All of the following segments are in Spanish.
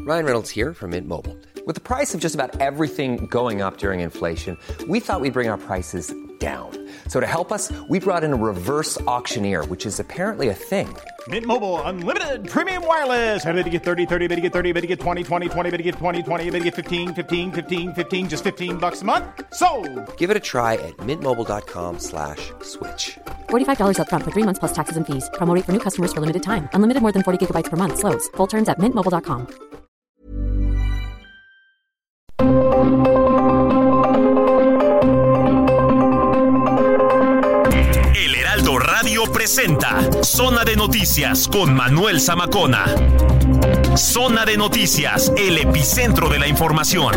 Ryan Reynolds here from Mint Mobile. With the price of just about everything going up during inflation, we thought we'd bring our prices down. So to help us, we brought in a reverse auctioneer, which is apparently a thing. Mint Mobile Unlimited Premium Wireless. How to get 30, 30, bit to get 30, bit to get 20, 20, 20, bit to get 20, 20, bit to get 15, 15, 15, 15, just $15 a month? Sold! Give it a try at mintmobile.com/switch. $45 up front for 3 months plus taxes and fees. Promo rate for new customers for limited time. Unlimited more than 40 gigabytes per month. Slows full terms at mintmobile.com. El Heraldo Radio presenta Zona de Noticias con Manuel Zamacona. Zona de Noticias, el epicentro de la información.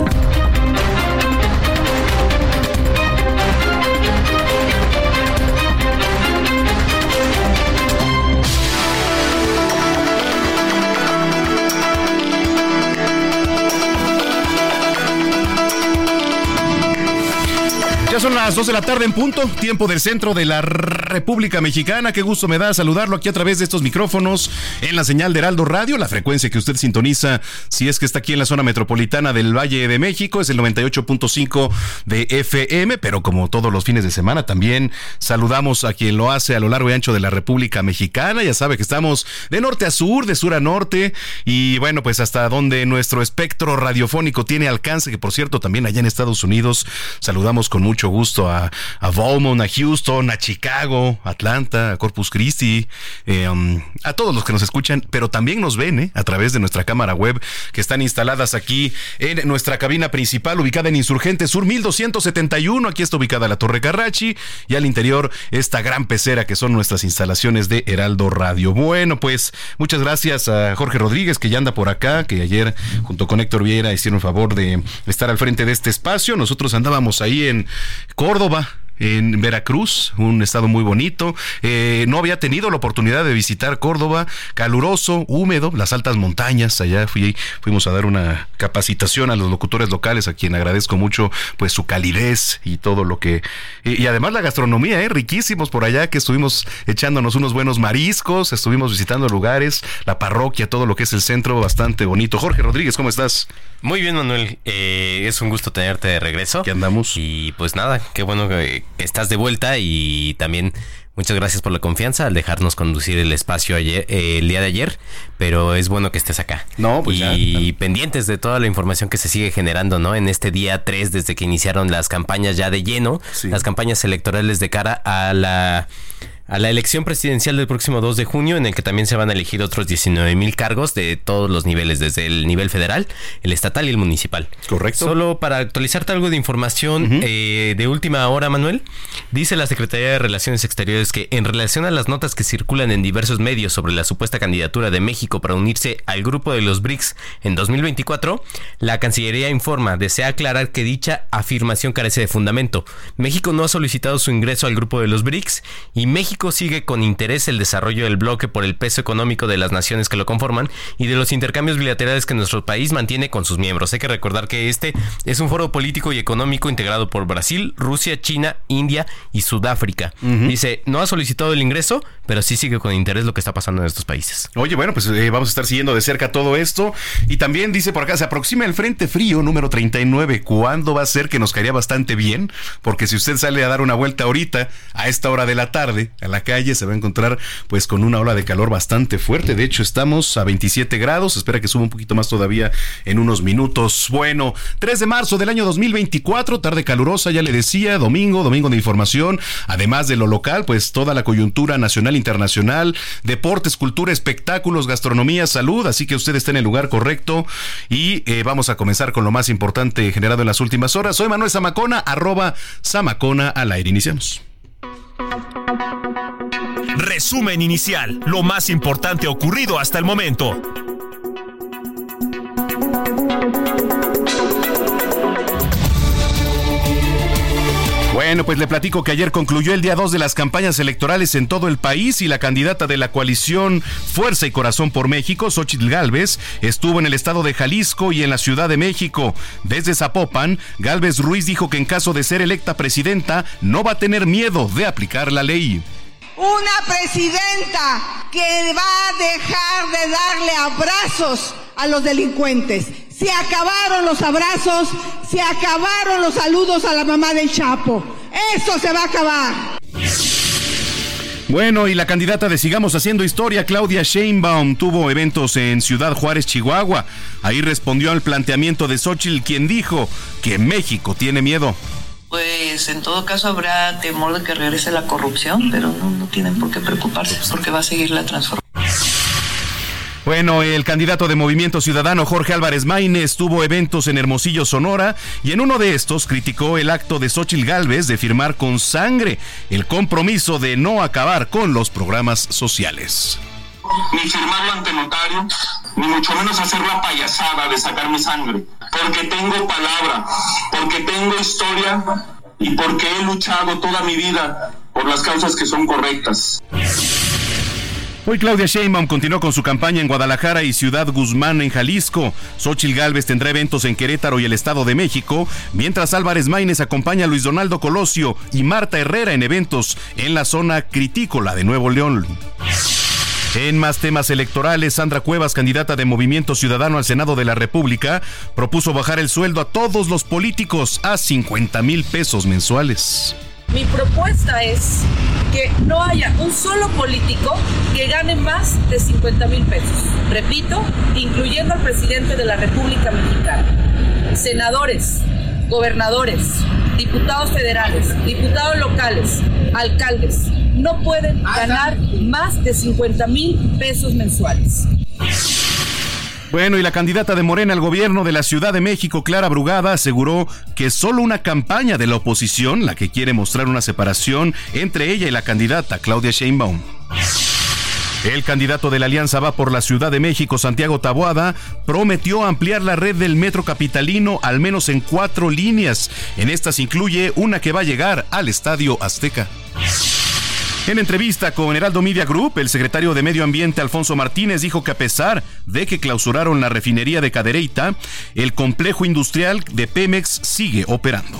Ya son las 2 de la tarde en punto, tiempo del centro de la República Mexicana. Qué gusto me da saludarlo aquí a través de estos micrófonos en la señal de Heraldo Radio. La frecuencia que usted sintoniza, si es que está aquí en la zona metropolitana del Valle de México, es el 98.5 de FM, pero como todos los fines de semana también saludamos a quien lo hace a lo largo y ancho de la República Mexicana. Ya sabe que estamos de norte a sur, de sur a norte, y bueno, pues hasta donde nuestro espectro radiofónico tiene alcance, que por cierto también allá en Estados Unidos saludamos con mucho gusto a Beaumont, a Houston, a Chicago, Atlanta, a Corpus Christi, a todos los que nos escuchan, pero también nos ven a través de nuestra cámara web, que están instaladas aquí en nuestra cabina principal, ubicada en Insurgentes Sur 1271. Aquí está ubicada la Torre Carrachi, y al interior esta gran pecera que son nuestras instalaciones de Heraldo Radio. Bueno, pues muchas gracias a Jorge Rodríguez, que ya anda por acá, que ayer junto con Héctor Vieira hicieron el favor de estar al frente de este espacio. Nosotros andábamos ahí en Córdoba, en Veracruz, un estado muy bonito. No había tenido la oportunidad de visitar Córdoba, caluroso, húmedo, las altas montañas. Allá fuimos a dar una capacitación a los locutores locales, a quien agradezco mucho pues su calidez y todo lo que... Y además la gastronomía, riquísimos por allá, que estuvimos echándonos unos buenos mariscos, estuvimos visitando lugares, la parroquia, todo lo que es el centro, bastante bonito. Jorge Rodríguez, ¿cómo estás? Muy bien, Manuel, es un gusto tenerte de regreso. ¿Qué andamos? Y pues nada, qué bueno que estás de vuelta, y también muchas gracias por la confianza al dejarnos conducir el espacio el día de ayer, pero es bueno que estés acá. No, pues y pendientes de toda la información que se sigue generando, ¿no? En este día 3, desde que iniciaron las campañas ya de lleno, sí, las campañas electorales de cara a la elección presidencial del próximo 2 de junio, en el que también se van a elegir otros 19,000 cargos de todos los niveles, desde el nivel federal, el estatal y el municipal. Correcto. Solo para actualizarte algo de información de última hora, Manuel, dice la Secretaría de Relaciones Exteriores que en relación a las notas que circulan en diversos medios sobre la supuesta candidatura de México para unirse al grupo de los BRICS en 2024, la Cancillería desea aclarar que dicha afirmación carece de fundamento. México no ha solicitado su ingreso al grupo de los BRICS, y México sigue con interés el desarrollo del bloque por el peso económico de las naciones que lo conforman y de los intercambios bilaterales que nuestro país mantiene con sus miembros. Hay que recordar que este es un foro político y económico integrado por Brasil, Rusia, China, India y Sudáfrica. Dice, no ha solicitado el ingreso, pero sí sigue con interés lo que está pasando en estos países. Oye, bueno, pues vamos a estar siguiendo de cerca todo esto. Y también dice por acá, se aproxima el Frente Frío número 39. ¿Cuándo va a ser? Que nos caería bastante bien, porque si usted sale a dar una vuelta ahorita, a esta hora de la tarde, a la calle, se va a encontrar pues con una ola de calor bastante fuerte. De hecho, estamos a 27 grados, espera que suba un poquito más todavía en unos minutos. Bueno, 3 de marzo del año 2024, tarde calurosa, ya le decía, domingo de información, además de lo local, pues toda la coyuntura nacional, internacional, deportes, cultura, espectáculos, gastronomía, salud, así que usted está en el lugar correcto, y vamos a comenzar con lo más importante generado en las últimas horas. Soy Manuel Zamacona, @Zamacona al aire. Iniciamos. Resumen inicial, lo más importante ocurrido hasta el momento. Bueno, pues le platico que ayer concluyó el día 2 de las campañas electorales en todo el país, y la candidata de la coalición Fuerza y Corazón por México, Xóchitl Gálvez, estuvo en el estado de Jalisco y en la Ciudad de México. Desde Zapopan, Gálvez Ruiz dijo que en caso de ser electa presidenta, no va a tener miedo de aplicar la ley. Una presidenta que va a dejar de darle abrazos a los delincuentes. Se acabaron los abrazos, se acabaron los saludos a la mamá del Chapo. Eso se va a acabar. Bueno, y la candidata de Sigamos Haciendo Historia, Claudia Sheinbaum, tuvo eventos en Ciudad Juárez, Chihuahua. Ahí respondió al planteamiento de Xóchitl, quien dijo que México tiene miedo. Pues en todo caso habrá temor de que regrese la corrupción, pero no tienen por qué preocuparse porque va a seguir la transformación. Bueno, el candidato de Movimiento Ciudadano, Jorge Álvarez Maínez, tuvo eventos en Hermosillo, Sonora, y en uno de estos criticó el acto de Xóchitl Gálvez de firmar con sangre el compromiso de no acabar con los programas sociales. Ni firmarlo ante notario, ni mucho menos hacer la payasada de sacar mi sangre, porque tengo palabra, porque tengo historia y porque he luchado toda mi vida por las causas que son correctas. Hoy Claudia Sheinbaum continuó con su campaña en Guadalajara y Ciudad Guzmán en Jalisco. Xóchitl Gálvez tendrá eventos en Querétaro y el Estado de México, mientras Álvarez Maínez acompaña a Luis Donaldo Colosio y Marta Herrera en eventos en la zona critícola de Nuevo León. En más temas electorales, Sandra Cuevas, candidata de Movimiento Ciudadano al Senado de la República, propuso bajar el sueldo a todos los políticos a 50,000 pesos mensuales. Mi propuesta es que no haya un solo político que gane más de 50,000 pesos. Repito, incluyendo al presidente de la República Mexicana, senadores, gobernadores, diputados federales, diputados locales, alcaldes, no pueden ganar más de 50,000 pesos mensuales. Bueno, y la candidata de Morena al gobierno de la Ciudad de México, Clara Brugada, aseguró que es solo una campaña de la oposición la que quiere mostrar una separación entre ella y la candidata Claudia Sheinbaum. El candidato de la Alianza Va por la Ciudad de México, Santiago Taboada, prometió ampliar la red del metro capitalino al menos en 4 líneas. En estas incluye una que va a llegar al Estadio Azteca. En entrevista con Heraldo Media Group, el secretario de Medio Ambiente, Alfonso Martínez, dijo que a pesar de que clausuraron la refinería de Cadereyta, el complejo industrial de Pemex sigue operando.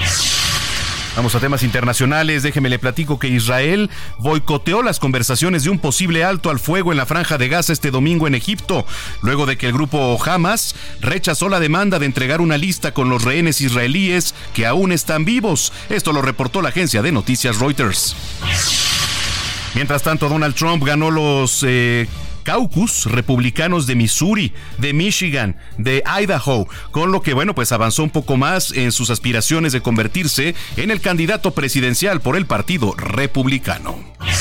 Vamos a temas internacionales. Déjeme le platico que Israel boicoteó las conversaciones de un posible alto al fuego en la Franja de Gaza este domingo en Egipto, luego de que el grupo Hamas rechazó la demanda de entregar una lista con los rehenes israelíes que aún están vivos. Esto lo reportó la agencia de noticias Reuters. Mientras tanto, Donald Trump ganó los caucus republicanos de Missouri, de Michigan, de Idaho, con lo que, bueno, pues avanzó un poco más en sus aspiraciones de convertirse en el candidato presidencial por el Partido Republicano.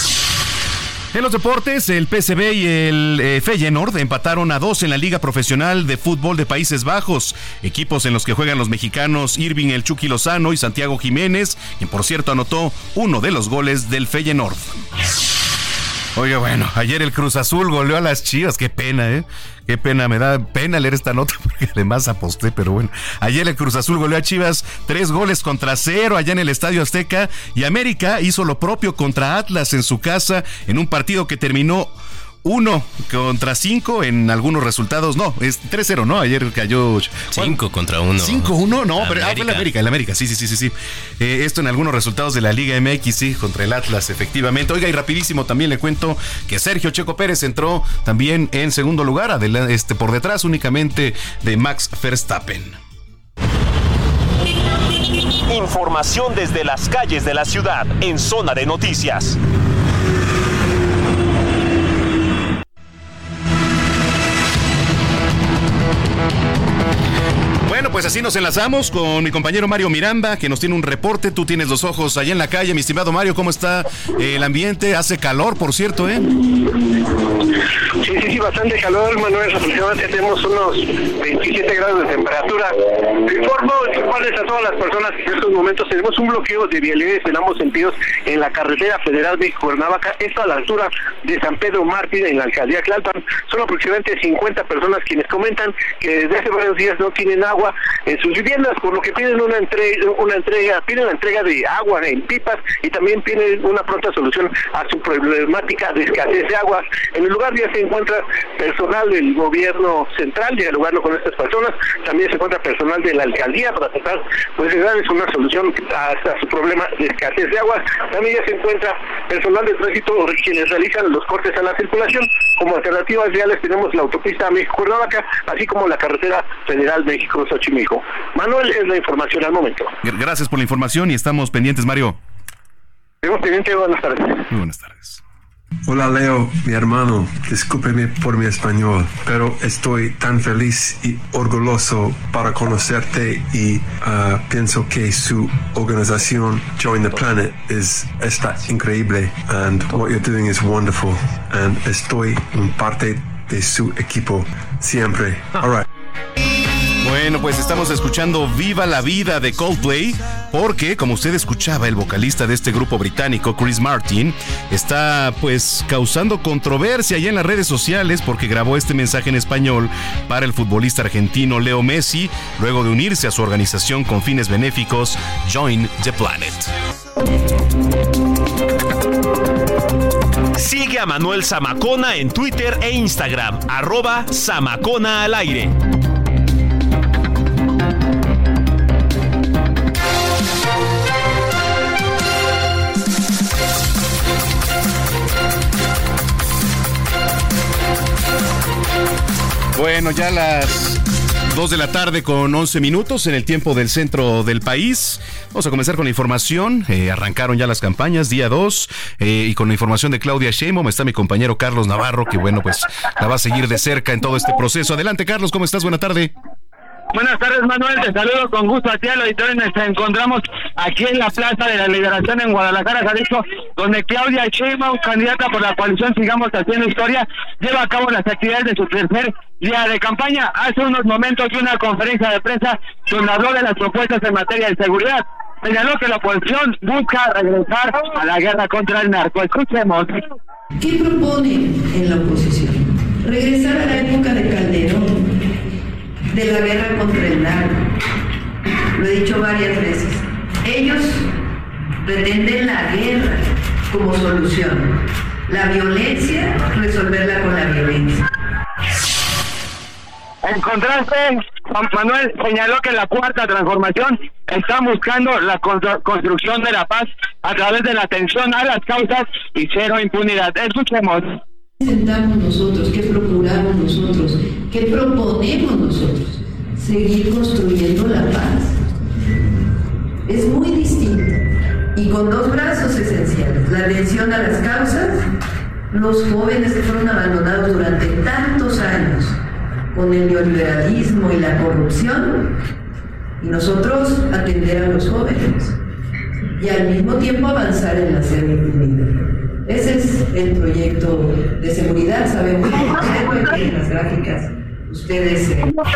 En los deportes, el PSV y el Feyenoord empataron a 2 en la Liga Profesional de Fútbol de Países Bajos, equipos en los que juegan los mexicanos Irving El Chucky Lozano y Santiago Jiménez, quien por cierto anotó uno de los goles del Feyenoord. Oiga, bueno, ayer el Cruz Azul goleó a las Chivas, qué pena, qué pena, me da pena leer esta nota porque además aposté, pero bueno. Ayer el Cruz Azul goleó a Chivas 3-0 allá en el Estadio Azteca, y América hizo lo propio contra Atlas en su casa en un partido que terminó 1-5 en algunos resultados. No, es 3-0, ¿no? Ayer cayó 5-1. 5-1, no, pero fue el América, sí. Esto en algunos resultados de la Liga MX, sí, contra el Atlas, efectivamente. Oiga, y rapidísimo también le cuento que Sergio Checo Pérez entró también en segundo lugar, por detrás únicamente de Max Verstappen. Información desde las calles de la ciudad en Zona de Noticias. Bueno, pues así nos enlazamos con mi compañero Mario Miranda, que nos tiene un reporte. Tú tienes los ojos allá en la calle, mi estimado Mario. ¿Cómo está el ambiente? Hace calor, por cierto, ¿eh? Sí, bastante calor, Manuel. Aproximadamente tenemos unos 27 grados de temperatura. Informo a todas las personas que en estos momentos tenemos un bloqueo de vialidades en ambos sentidos en la carretera federal México-Cuernavaca, esto a la altura de San Pedro Mártir, en la alcaldía Tlalpan. Son aproximadamente 50 personas quienes comentan que desde hace varios días no tienen agua en sus viviendas, por lo que piden la entrega de agua en pipas y también piden una pronta solución a su problemática de escasez de agua. En el lugar ya se encuentra personal del gobierno central dialogando con estas personas, también se encuentra personal de la alcaldía para tratar pues de darles una solución hasta su problema de escasez de agua. También ya se encuentra personal de tránsito quienes realizan los cortes a la circulación. Como alternativas viales tenemos la autopista México-Cuernavaca, así como la carretera federal México-Xochimilco. Manuel, es la información al momento. Gracias por la información y estamos pendientes, Mario. Estamos pendientes, buenas tardes. Muy buenas tardes. Hola Leo, mi hermano, discúlpeme por mi español, pero estoy tan feliz y orgulloso para conocerte y pienso que su organización Join the Planet está increíble and what you're doing is wonderful and estoy en parte de su equipo siempre. All right. Bueno, pues estamos escuchando Viva la Vida de Coldplay, porque como usted escuchaba, el vocalista de este grupo británico, Chris Martin, está pues causando controversia allá en las redes sociales porque grabó este mensaje en español para el futbolista argentino Leo Messi, luego de unirse a su organización con fines benéficos Join the Planet. Sigue a Manuel Zamacona en Twitter e Instagram, @ZamaconaAlAire. Bueno, ya las 2 de la tarde con 11 minutos en el tiempo del centro del país. Vamos a comenzar con la información. Arrancaron ya las campañas, día 2, y con la información de Claudia Sheinbaum está mi compañero Carlos Navarro, que bueno, pues la va a seguir de cerca en todo este proceso. Adelante, Carlos, ¿cómo estás? Buena tarde. Buenas tardes, Manuel, te saludo con gusto a ti al auditorio. Nos encontramos aquí en la Plaza de la Liberación en Guadalajara, Jalisco, donde Claudia Sheinbaum, candidata por la coalición Sigamos Haciendo Historia, lleva a cabo las actividades de su tercer día de campaña. Hace unos momentos dio una conferencia de prensa donde habló de las propuestas en materia de seguridad. Señaló que la oposición busca regresar a la guerra contra el narco. Escuchemos. ¿Qué proponen en la oposición? Regresar a la época de Calderón, de la guerra contra el narco. Lo he dicho varias veces. Ellos pretenden la guerra como solución. La violencia, resolverla con la violencia. En contraste, Juan Manuel señaló que la cuarta transformación está buscando la construcción de la paz a través de la atención a las causas y cero impunidad. Escuchemos. ¿Qué presentamos nosotros? ¿Qué procuramos nosotros? ¿Qué proponemos nosotros? Seguir construyendo la paz. Es muy distinto y con dos brazos esenciales: la atención a las causas, los jóvenes que fueron abandonados durante tantos años con el neoliberalismo y la corrupción, y nosotros atender a los jóvenes y al mismo tiempo avanzar en la cero impunidad. Ese es el proyecto de seguridad. Sabemos que en las gráficas ustedes...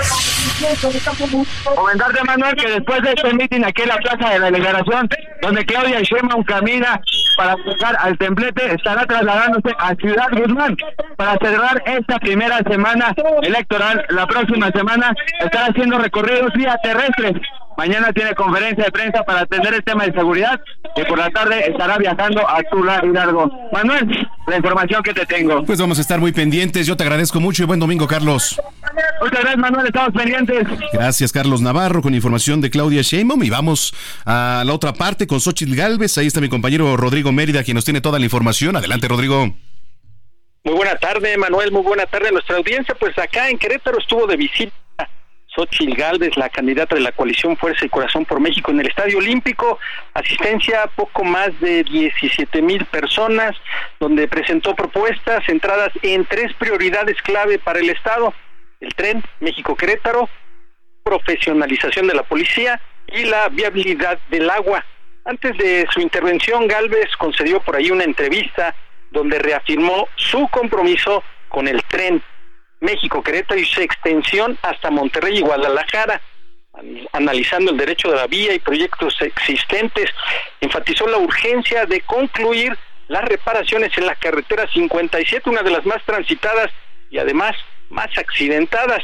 Comentarte, Manuel, que después de este mitin aquí en la Plaza de la Liberación, donde Claudia Sheinbaum camina para buscar al templete, estará trasladándose a Ciudad Guzmán para cerrar esta primera semana electoral. La próxima semana estará haciendo recorridos vía terrestres. Mañana tiene conferencia de prensa para atender el tema de seguridad y por la tarde estará viajando a Tula Hidalgo. Manuel, la información que te tengo. Pues vamos a estar muy pendientes. Yo te agradezco mucho y buen domingo, Carlos. Muchas gracias, Manuel. Estamos pendientes. Gracias, Carlos Navarro, con información de Claudia Sheinbaum. Y vamos a la otra parte con Xóchitl Gálvez. Ahí está mi compañero Rodrigo Mérida, quien nos tiene toda la información. Adelante, Rodrigo. Muy buena tarde, Manuel. Muy buena tarde a nuestra audiencia. Pues acá en Querétaro estuvo de visita Xóchitl Gálvez, la candidata de la coalición Fuerza y Corazón por México en el Estadio Olímpico. Asistencia poco más de 17,000 personas, donde presentó propuestas centradas en 3 prioridades clave para el Estado: el tren México-Querétaro, profesionalización de la policía y la viabilidad del agua. Antes de su intervención, Gálvez concedió por ahí una entrevista donde reafirmó su compromiso con el tren México-Querétaro y su extensión hasta Monterrey y Guadalajara, analizando el derecho de la vía y proyectos existentes. Enfatizó la urgencia de concluir las reparaciones en la carretera 57, una de las más transitadas y además más accidentadas.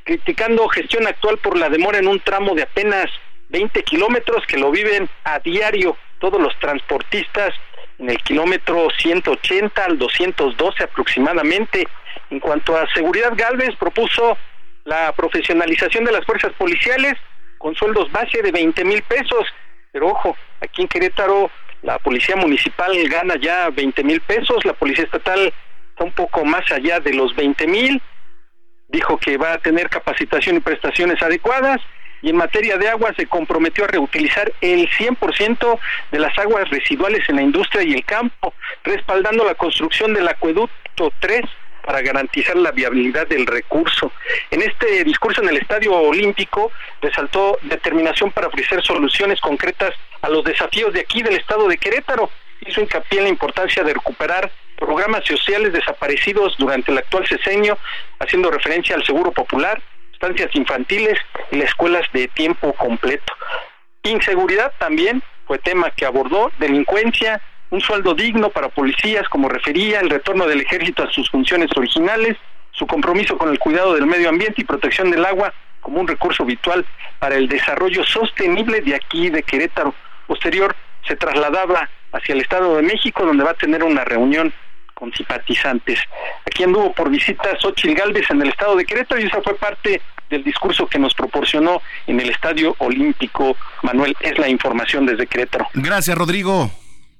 criticando gestión actual por la demora en un tramo de apenas 20 kilómetros que lo viven a diario todos los transportistas en el kilómetro 180 al 212 aproximadamente. En cuanto a seguridad, Gálvez propuso la profesionalización de las fuerzas policiales con sueldos base de 20,000 pesos, pero ojo, aquí en Querétaro la policía municipal gana ya 20,000 pesos, la policía estatal está un poco más allá de los 20,000, dijo que va a tener capacitación y prestaciones adecuadas, y en materia de agua se comprometió a reutilizar el 100% de las aguas residuales en la industria y el campo, respaldando la construcción del acueducto 3 para garantizar la viabilidad del recurso. En este discurso en el Estadio Olímpico resaltó determinación para ofrecer soluciones concretas a los desafíos de aquí del estado de Querétaro. Hizo hincapié en la importancia de recuperar programas sociales desaparecidos durante el actual sexenio, haciendo referencia al Seguro Popular, estancias infantiles y las escuelas de tiempo completo. Inseguridad también fue tema que abordó, delincuencia, un sueldo digno para policías, como refería, el retorno del ejército a sus funciones originales, su compromiso con el cuidado del medio ambiente y protección del agua como un recurso vital para el desarrollo sostenible de aquí de Querétaro. Posterior se trasladaba hacia el Estado de México, donde va a tener una reunión con simpatizantes. Aquí anduvo por visita Xóchitl Gálvez en el Estado de Querétaro y esa fue parte del discurso que nos proporcionó en el Estadio Olímpico. Manuel, es la información desde Querétaro. Gracias, Rodrigo.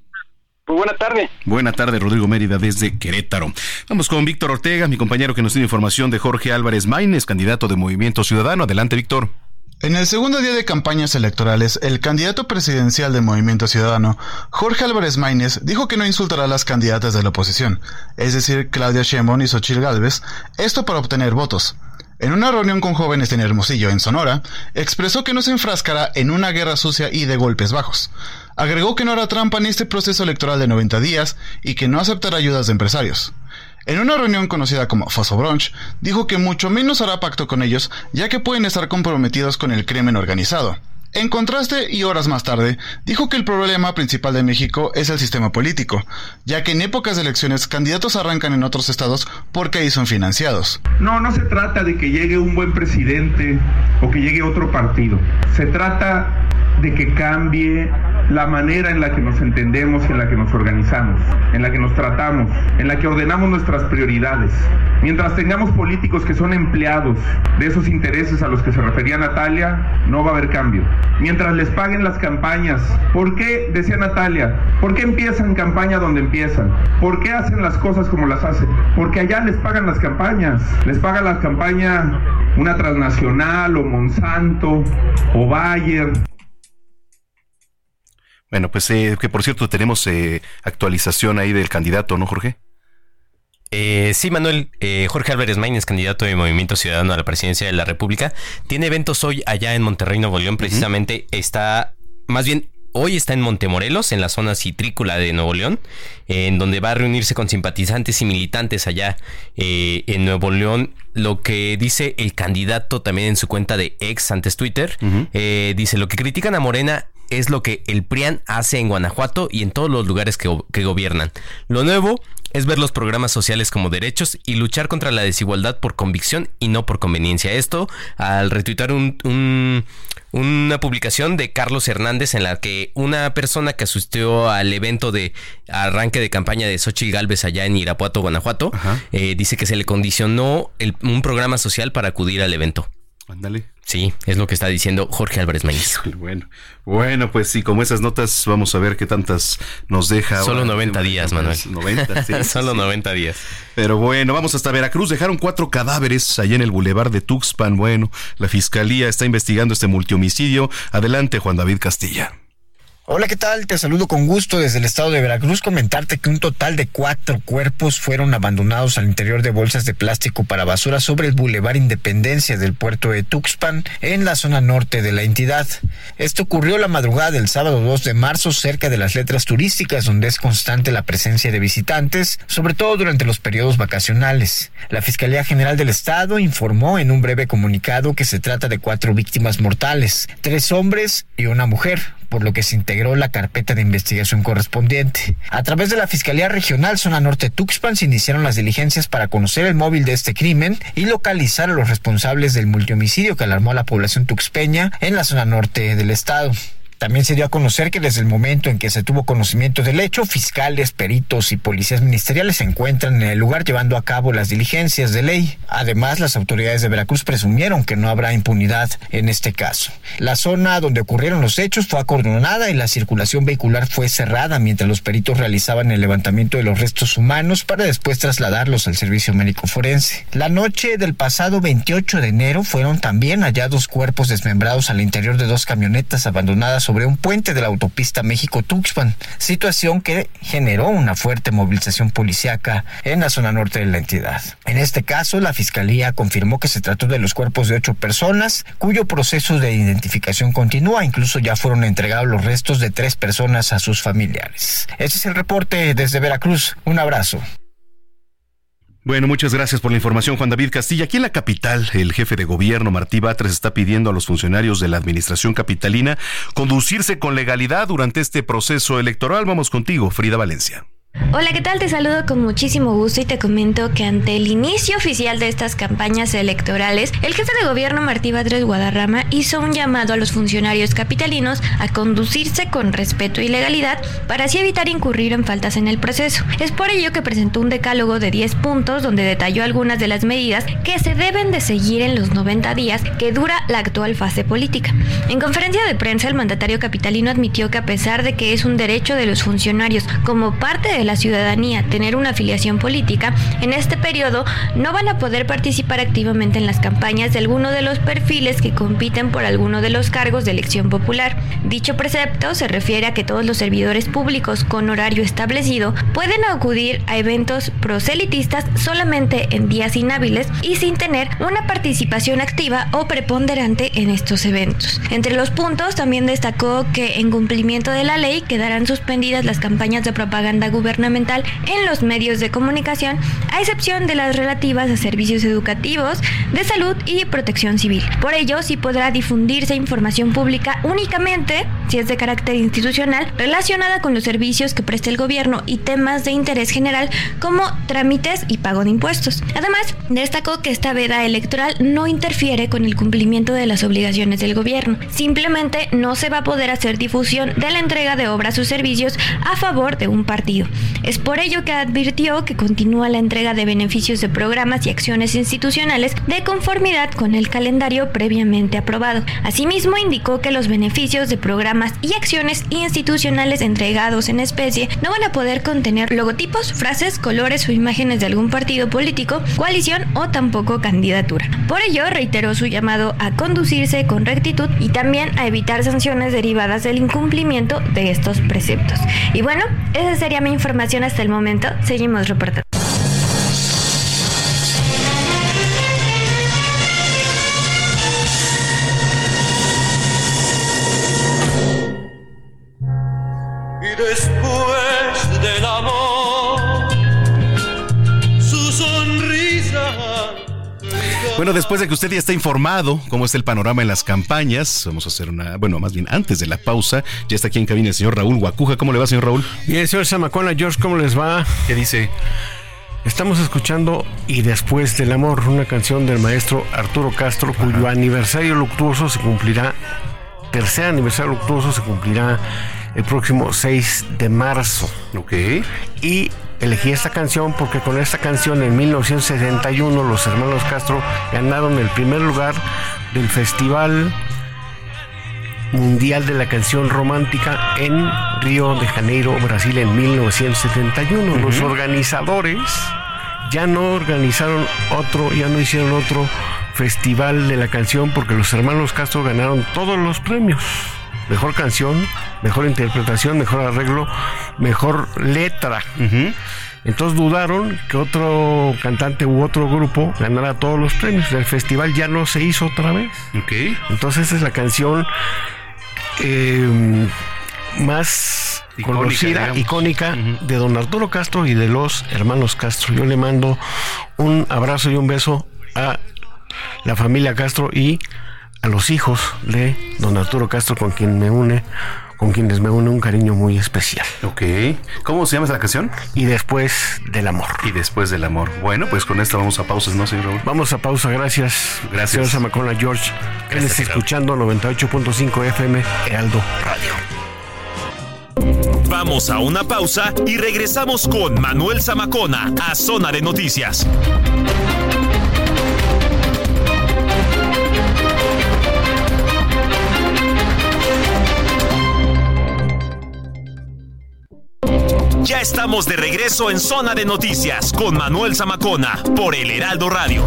Muy buena tarde. Buena tarde, Rodrigo Mérida, desde Querétaro. Vamos con Víctor Ortega, mi compañero que nos tiene información de Jorge Álvarez Maínez, candidato de Movimiento Ciudadano. Adelante, Víctor. En el segundo día de campañas electorales, el candidato presidencial del Movimiento Ciudadano, Jorge Álvarez Maínez, dijo que no insultará a las candidatas de la oposición, es decir, Claudia Sheinbaum y Xóchitl Gálvez, esto para obtener votos. En una reunión con jóvenes en Hermosillo, en Sonora, expresó que no se enfrascará en una guerra sucia y de golpes bajos. Agregó que no hará trampa en este proceso electoral de 90 días y que no aceptará ayudas de empresarios. En una reunión conocida como Fosobrunch, dijo que mucho menos hará pacto con ellos, ya que pueden estar comprometidos con el crimen organizado. En contraste, y horas más tarde, dijo que el problema principal de México es el sistema político, ya que en épocas de elecciones candidatos arrancan en otros estados porque ahí son financiados. No se trata de que llegue un buen presidente o que llegue otro partido. Se trata de que cambie la manera en la que nos entendemos y en la que nos organizamos, en la que nos tratamos, en la que ordenamos nuestras prioridades. Mientras tengamos políticos que son empleados de esos intereses a los que se refería Natalia, no va a haber cambio. Mientras les paguen las campañas, ¿por qué, decía Natalia, por qué empiezan campaña donde empiezan? ¿Por qué hacen las cosas como las hacen? Porque allá les pagan las campañas, les paga la campaña una transnacional o Monsanto o Bayer. Bueno, pues que por cierto tenemos actualización ahí del candidato, ¿no, Jorge? Sí, Manuel. Jorge Álvarez Maínez, candidato de Movimiento Ciudadano a la presidencia de la República, tiene eventos hoy allá en Monterrey, Nuevo León. Precisamente hoy está en Montemorelos, en la zona citrícola de Nuevo León, en donde va a reunirse con simpatizantes y militantes allá en Nuevo León. Lo que dice el candidato también en su cuenta de ex, antes Twitter, dice: lo que critican a Morena es lo que el PRIAN hace en Guanajuato y en todos los lugares que gobiernan. Lo nuevo es ver los programas sociales como derechos y luchar contra la desigualdad por convicción y no por conveniencia. Esto al retuitar una publicación de Carlos Hernández en la que una persona que asistió al evento de arranque de campaña de Xóchitl Gálvez allá en Irapuato, Guanajuato, dice que se le condicionó un programa social para acudir al evento. Ándale. Sí, es lo que está diciendo Jorge Álvarez Maínez. Bueno, pues sí, como esas notas, vamos a ver qué tantas nos deja. Solo 90 días, Manuel. 90, sí. Solo 90 días. Pero bueno, vamos hasta Veracruz. Dejaron 4 cadáveres allá en el bulevar de Tuxpan. Bueno, la fiscalía está investigando este multihomicidio. Adelante, Juan David Castilla. Hola, ¿qué tal? Te saludo con gusto desde el estado de Veracruz. Comentarte que un total de 4 cuerpos fueron abandonados al interior de bolsas de plástico para basura sobre el Boulevard Independencia del puerto de Tuxpan, en la zona norte de la entidad. Esto ocurrió la madrugada del sábado 2 de marzo cerca de las letras turísticas, donde es constante la presencia de visitantes, sobre todo durante los periodos vacacionales. La Fiscalía General del Estado informó en un breve comunicado que se trata de 4 víctimas mortales, 3 hombres y una mujer, por lo que se integró la carpeta de investigación correspondiente. A través de la Fiscalía Regional Zona Norte Tuxpan se iniciaron las diligencias para conocer el móvil de este crimen y localizar a los responsables del multihomicidio que alarmó a la población tuxpeña en la zona norte del estado. También se dio a conocer que desde el momento en que se tuvo conocimiento del hecho, fiscales, peritos y policías ministeriales se encuentran en el lugar llevando a cabo las diligencias de ley. Además, las autoridades de Veracruz presumieron que no habrá impunidad en este caso. La zona donde ocurrieron los hechos fue acordonada y la circulación vehicular fue cerrada mientras los peritos realizaban el levantamiento de los restos humanos para después trasladarlos al servicio médico forense. La noche del pasado 28 de enero fueron también hallados cuerpos desmembrados al interior de 2 camionetas abandonadas sobre un puente de la autopista México-Tuxpan, situación que generó una fuerte movilización policíaca en la zona norte de la entidad. En este caso, la Fiscalía confirmó que se trató de los cuerpos de 8 personas, cuyo proceso de identificación continúa. Incluso ya fueron entregados los restos de 3 personas a sus familiares. Ese es el reporte desde Veracruz. Un abrazo. Bueno, muchas gracias por la información, Juan David Castilla. Aquí en la capital, el jefe de gobierno, Martí Batres, está pidiendo a los funcionarios de la administración capitalina conducirse con legalidad durante este proceso electoral. Vamos contigo, Frida Valencia. Hola, ¿qué tal? Te saludo con muchísimo gusto y te comento que ante el inicio oficial de estas campañas electorales, el jefe de gobierno Martí Batres Guadarrama hizo un llamado a los funcionarios capitalinos a conducirse con respeto y legalidad para así evitar incurrir en faltas en el proceso. Es por ello que presentó un decálogo de 10 puntos donde detalló algunas de las medidas que se deben de seguir en los 90 días que dura la actual fase política. En conferencia de prensa, el mandatario capitalino admitió que a pesar de que es un derecho de los funcionarios como parte de la ciudadanía tener una afiliación política, en este periodo no van a poder participar activamente en las campañas de alguno de los perfiles que compiten por alguno de los cargos de elección popular. Dicho precepto se refiere a que todos los servidores públicos con horario establecido pueden acudir a eventos proselitistas solamente en días inhábiles y sin tener una participación activa o preponderante en estos eventos. Entre los puntos también destacó que en cumplimiento de la ley quedarán suspendidas las campañas de propaganda gubernamental en los medios de comunicación, a excepción de las relativas a servicios educativos, de salud y protección civil. Por ello, sí podrá difundirse información pública únicamente si es de carácter institucional relacionada con los servicios que presta el gobierno y temas de interés general como trámites y pago de impuestos. Además, destacó que esta veda electoral no interfiere con el cumplimiento de las obligaciones del gobierno. Simplemente no se va a poder hacer difusión de la entrega de obras o servicios a favor de un partido. Es por ello que advirtió que continúa la entrega de beneficios de programas y acciones institucionales de conformidad con el calendario previamente aprobado. Asimismo, indicó que los beneficios de programas y acciones institucionales entregados en especie no van a poder contener logotipos, frases, colores o imágenes de algún partido político, coalición o tampoco candidatura. Por ello, reiteró su llamado a conducirse con rectitud y también a evitar sanciones derivadas del incumplimiento de estos preceptos. Y bueno, esa sería mi información hasta el momento. Seguimos reportando. Y después del amor, su sonrisa. Bueno, después de que usted ya está informado cómo está el panorama en las campañas, vamos a hacer más bien antes de la pausa, ya está aquí en cabina el señor Raúl Guacuja. ¿Cómo le va, señor Raúl? Bien, señor Zamacona. George, ¿cómo les va? ¿Qué dice? Estamos escuchando Y después del amor, una canción del maestro Arturo Castro, cuyo aniversario luctuoso se cumplirá, tercer aniversario luctuoso se cumplirá el próximo 6 de marzo. Ok. Y elegí esta canción porque con esta canción en 1971 los hermanos Castro ganaron el primer lugar del Festival Mundial de la Canción Romántica en Río de Janeiro, Brasil, en 1971. Uh-huh. Los organizadores ya no organizaron ya no hicieron otro festival de la canción porque los hermanos Castro ganaron todos los premios. Mejor canción, mejor interpretación, mejor arreglo, mejor letra. Uh-huh. Entonces dudaron que otro cantante u otro grupo ganara todos los premios. El festival ya no se hizo otra vez. Okay. Entonces esta es la canción más conocida, icónica uh-huh. de don Arturo Castro y de los hermanos Castro. Yo le mando un abrazo y un beso a la familia Castro y a los hijos de don Arturo Castro, con quien me une con quienes me une un cariño muy especial. Ok. ¿Cómo se llama esa canción? Y después del amor. Y después del amor. Bueno, pues con esta vamos a pausas, ¿no, señor Raúl? Vamos a pausa, gracias. Gracias. Señor Zamacona George. Él está escuchando 98.5 FM Heraldo Radio. Vamos a una pausa y regresamos con Manuel Zamacona a Zona de Noticias. Ya estamos de regreso en Zona de Noticias con Manuel Zamacona por el Heraldo Radio.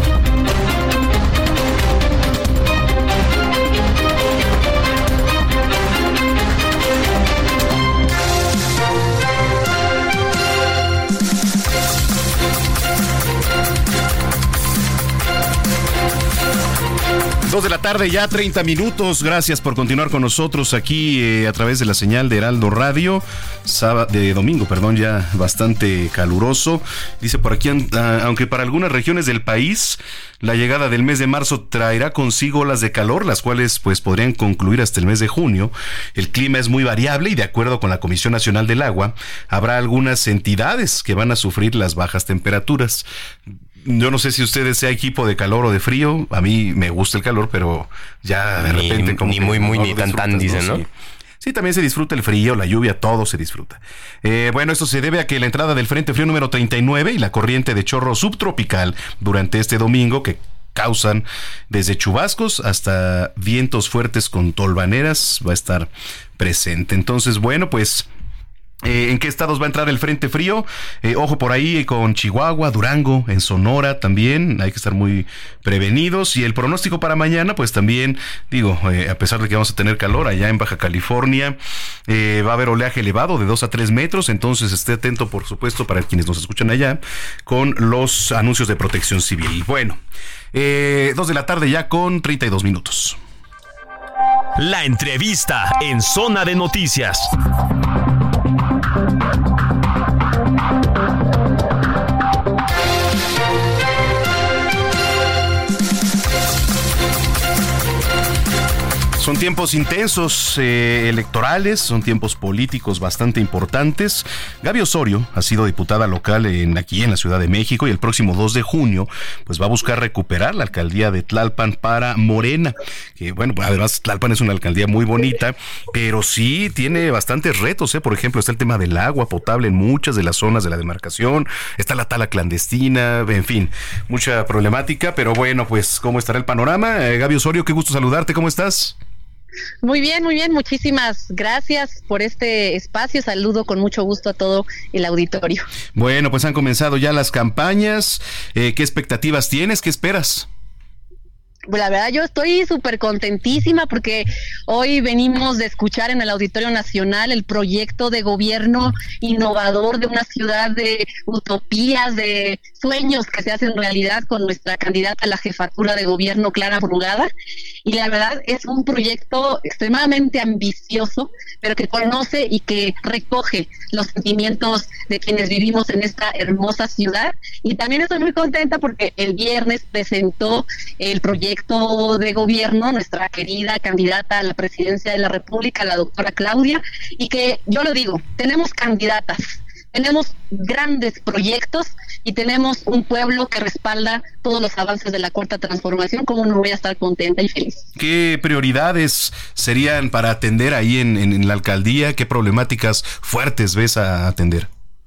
Dos de la tarde, ya 30 minutos. Gracias por continuar con nosotros aquí a través de la señal de Heraldo Radio. Domingo, ya bastante caluroso. Dice por aquí, aunque para algunas regiones del país la llegada del mes de marzo traerá consigo olas de calor, las cuales pues podrían concluir hasta el mes de junio. El clima es muy variable y de acuerdo con la Comisión Nacional del Agua, habrá algunas entidades que van a sufrir las bajas temperaturas. Yo no sé si ustedes sea equipo de calor o de frío. A mí me gusta el calor, pero ya de repente como ni muy ni tan dicen, ¿no? Sí, también se disfruta el frío, la lluvia, todo se disfruta. Bueno, esto se debe a que la entrada del Frente Frío número 39 y la corriente de chorro subtropical durante este domingo, que causan desde chubascos hasta vientos fuertes con tolvaneras, va a estar presente. Entonces, bueno, pues ¿en qué estados va a entrar el Frente Frío? Ojo por ahí con Chihuahua, Durango, en Sonora también, hay que estar muy prevenidos. Y el pronóstico para mañana, pues también, a pesar de que vamos a tener calor allá en Baja California, va a haber oleaje elevado de 2 a 3 metros, entonces esté atento, por supuesto, para quienes nos escuchan allá, con los anuncios de protección civil. Bueno, 2 de la tarde ya con 32 minutos. La entrevista en Zona de Noticias. Son tiempos intensos electorales, son tiempos políticos bastante importantes. Gaby Osorio ha sido diputada local aquí en la Ciudad de México y el próximo 2 de junio pues va a buscar recuperar la alcaldía de Tlalpan para Morena. Que bueno, además Tlalpan es una alcaldía muy bonita, pero sí tiene bastantes retos, Por ejemplo, está el tema del agua potable en muchas de las zonas de la demarcación, está la tala clandestina, en fin, mucha problemática, pero bueno, pues ¿cómo estará el panorama? Gaby Osorio, qué gusto saludarte, ¿cómo estás? Muy bien, muchísimas gracias por este espacio, saludo con mucho gusto a todo el auditorio. Bueno, pues han comenzado ya las campañas, ¿qué expectativas tienes? ¿Qué esperas? Pues la verdad yo estoy súper contentísima porque hoy venimos de escuchar en el Auditorio Nacional el proyecto de gobierno innovador de una ciudad de utopías, de sueños que se hacen realidad con nuestra candidata a la jefatura de gobierno, Clara Brugada. Y la verdad es un proyecto extremadamente ambicioso, pero que conoce y que recoge los sentimientos de quienes vivimos en esta hermosa ciudad. Y también estoy muy contenta porque el viernes presentó el proyecto de gobierno nuestra querida candidata a la presidencia de la República, la doctora Claudia, y que yo lo digo, tenemos candidatas, tenemos grandes proyectos y tenemos un pueblo que respalda todos los avances de la Cuarta Transformación. ¿Cómo no voy a estar contenta y feliz? ¿Qué prioridades serían para atender ahí en la alcaldía? ¿Qué problemáticas fuertes ves a atender?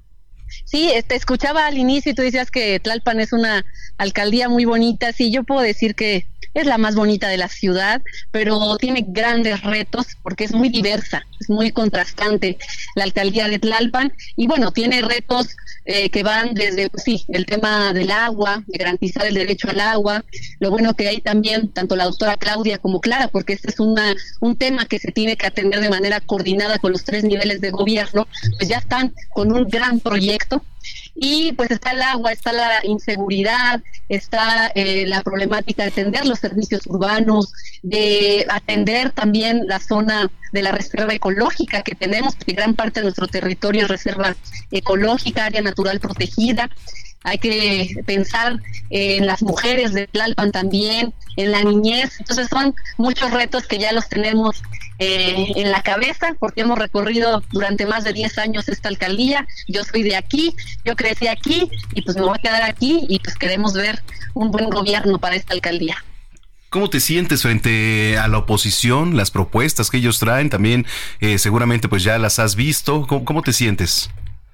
Sí, te escuchaba al inicio y tú decías que Tlalpan es una alcaldía muy bonita. Sí, yo puedo decir que es la más bonita de la ciudad, pero tiene grandes retos porque es muy diversa, es muy contrastante la alcaldía de Tlalpan y bueno, tiene retos que van desde, pues sí, el tema del agua, de garantizar el derecho al agua. Lo bueno que hay también tanto la doctora Claudia como Clara, porque este es un tema que se tiene que atender de manera coordinada con los 3 niveles de gobierno, pues ya están con un gran proyecto. Y pues está el agua, está la inseguridad, está la problemática de atender los servicios urbanos, de atender también la zona de la reserva ecológica que tenemos, porque gran parte de nuestro territorio es reserva ecológica, área natural protegida. hay que pensar en las mujeres de Tlalpan también, en la niñez. Entonces son muchos retos que ya los tenemos en la cabeza, porque hemos recorrido durante más de 10 años esta alcaldía. Yo soy de aquí, yo crecí aquí y pues me voy a quedar aquí y pues queremos ver un buen gobierno para esta alcaldía. ¿Cómo te sientes frente a la oposición, las propuestas que ellos traen? También seguramente pues ya las has visto. ¿Cómo te sientes?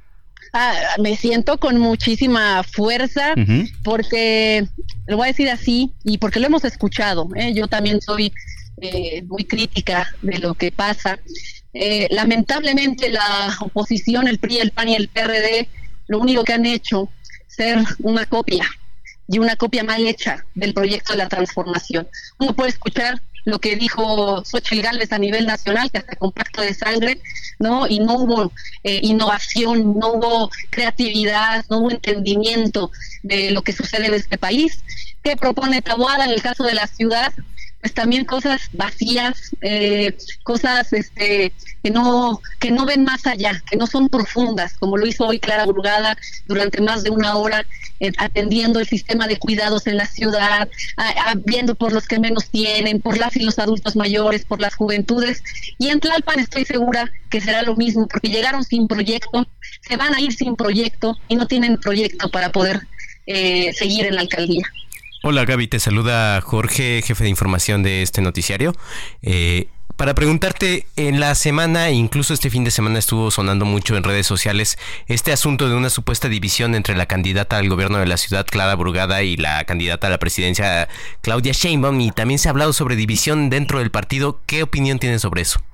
Me siento con muchísima fuerza, porque, lo voy a decir así, y porque lo hemos escuchado, yo también soy muy crítica de lo que pasa. Lamentablemente la oposición, el PRI, el PAN y el PRD, lo único que han hecho ser una copia, y una copia mal hecha del proyecto de la transformación. Uno puede escuchar lo que dijo Xóchitl Gálvez a nivel nacional, que hasta con pacto de sangre, ¿no? Y no hubo innovación, no hubo creatividad, no hubo entendimiento de lo que sucede en este país. ¿Qué propone Taboada en el caso de la ciudad? Pues también cosas vacías, cosas que no ven más allá, que no son profundas, como lo hizo hoy Clara Brugada durante más de una hora, atendiendo el sistema de cuidados en la ciudad, viendo por los que menos tienen, por las y los adultos mayores, por las juventudes. Y en Tlalpan estoy segura que será lo mismo, porque llegaron sin proyecto, se van a ir sin proyecto y no tienen proyecto para poder seguir en la alcaldía. Hola Gaby, te saluda Jorge, jefe de información de este noticiario. Para preguntarte, en la semana, incluso este fin de semana estuvo sonando mucho en redes sociales este asunto de una supuesta división entre la candidata al gobierno de la ciudad, Clara Brugada, y la candidata a la presidencia, Claudia Sheinbaum, y también se ha hablado sobre división dentro del partido. ¿Qué opinión tienes sobre eso?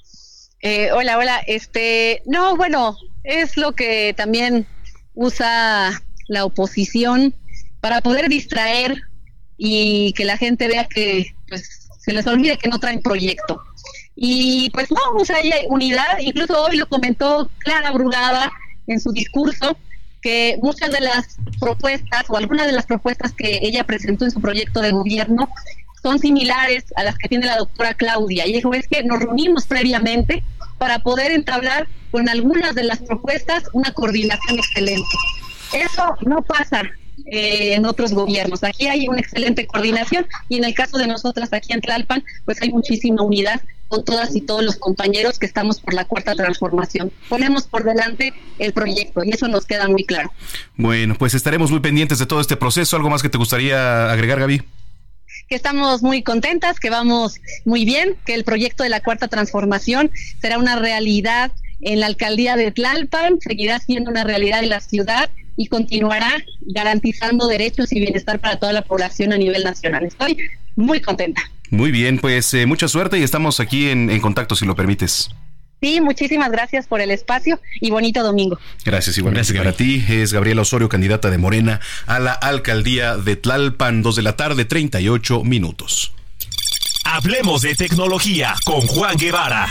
Hola. No, bueno, es lo que también usa la oposición para poder distraer y que la gente vea que pues se les olvide que no traen proyecto. Y pues no, o sea, hay unidad. Incluso hoy lo comentó Clara Brugada en su discurso, que muchas de las propuestas o algunas de las propuestas que ella presentó en su proyecto de gobierno son similares a las que tiene la doctora Claudia. Y dijo, es que nos reunimos previamente para poder entablar con algunas de las propuestas una coordinación excelente. Eso no pasa en otros gobiernos. Aquí hay una excelente coordinación y en el caso de nosotras aquí en Tlalpan, pues hay muchísima unidad con todas y todos los compañeros que estamos por la cuarta transformación. Ponemos por delante el proyecto y eso nos queda muy claro. Bueno, pues estaremos muy pendientes de todo este proceso. ¿Algo más que te gustaría agregar, Gaby? Que estamos muy contentas, que vamos muy bien, que el proyecto de la cuarta transformación será una realidad en la alcaldía de Tlalpan, seguirá siendo una realidad en la ciudad y continuará garantizando derechos y bienestar para toda la población a nivel nacional. Estoy muy contenta. Muy bien, pues mucha suerte y estamos aquí en contacto, si lo permites. Sí, muchísimas gracias por el espacio y bonito domingo. Gracias, igualmente para ti. Es Gabriela Osorio, candidata de Morena a la alcaldía de Tlalpan, 2:38 p.m. Hablemos de tecnología con Juan Guevara.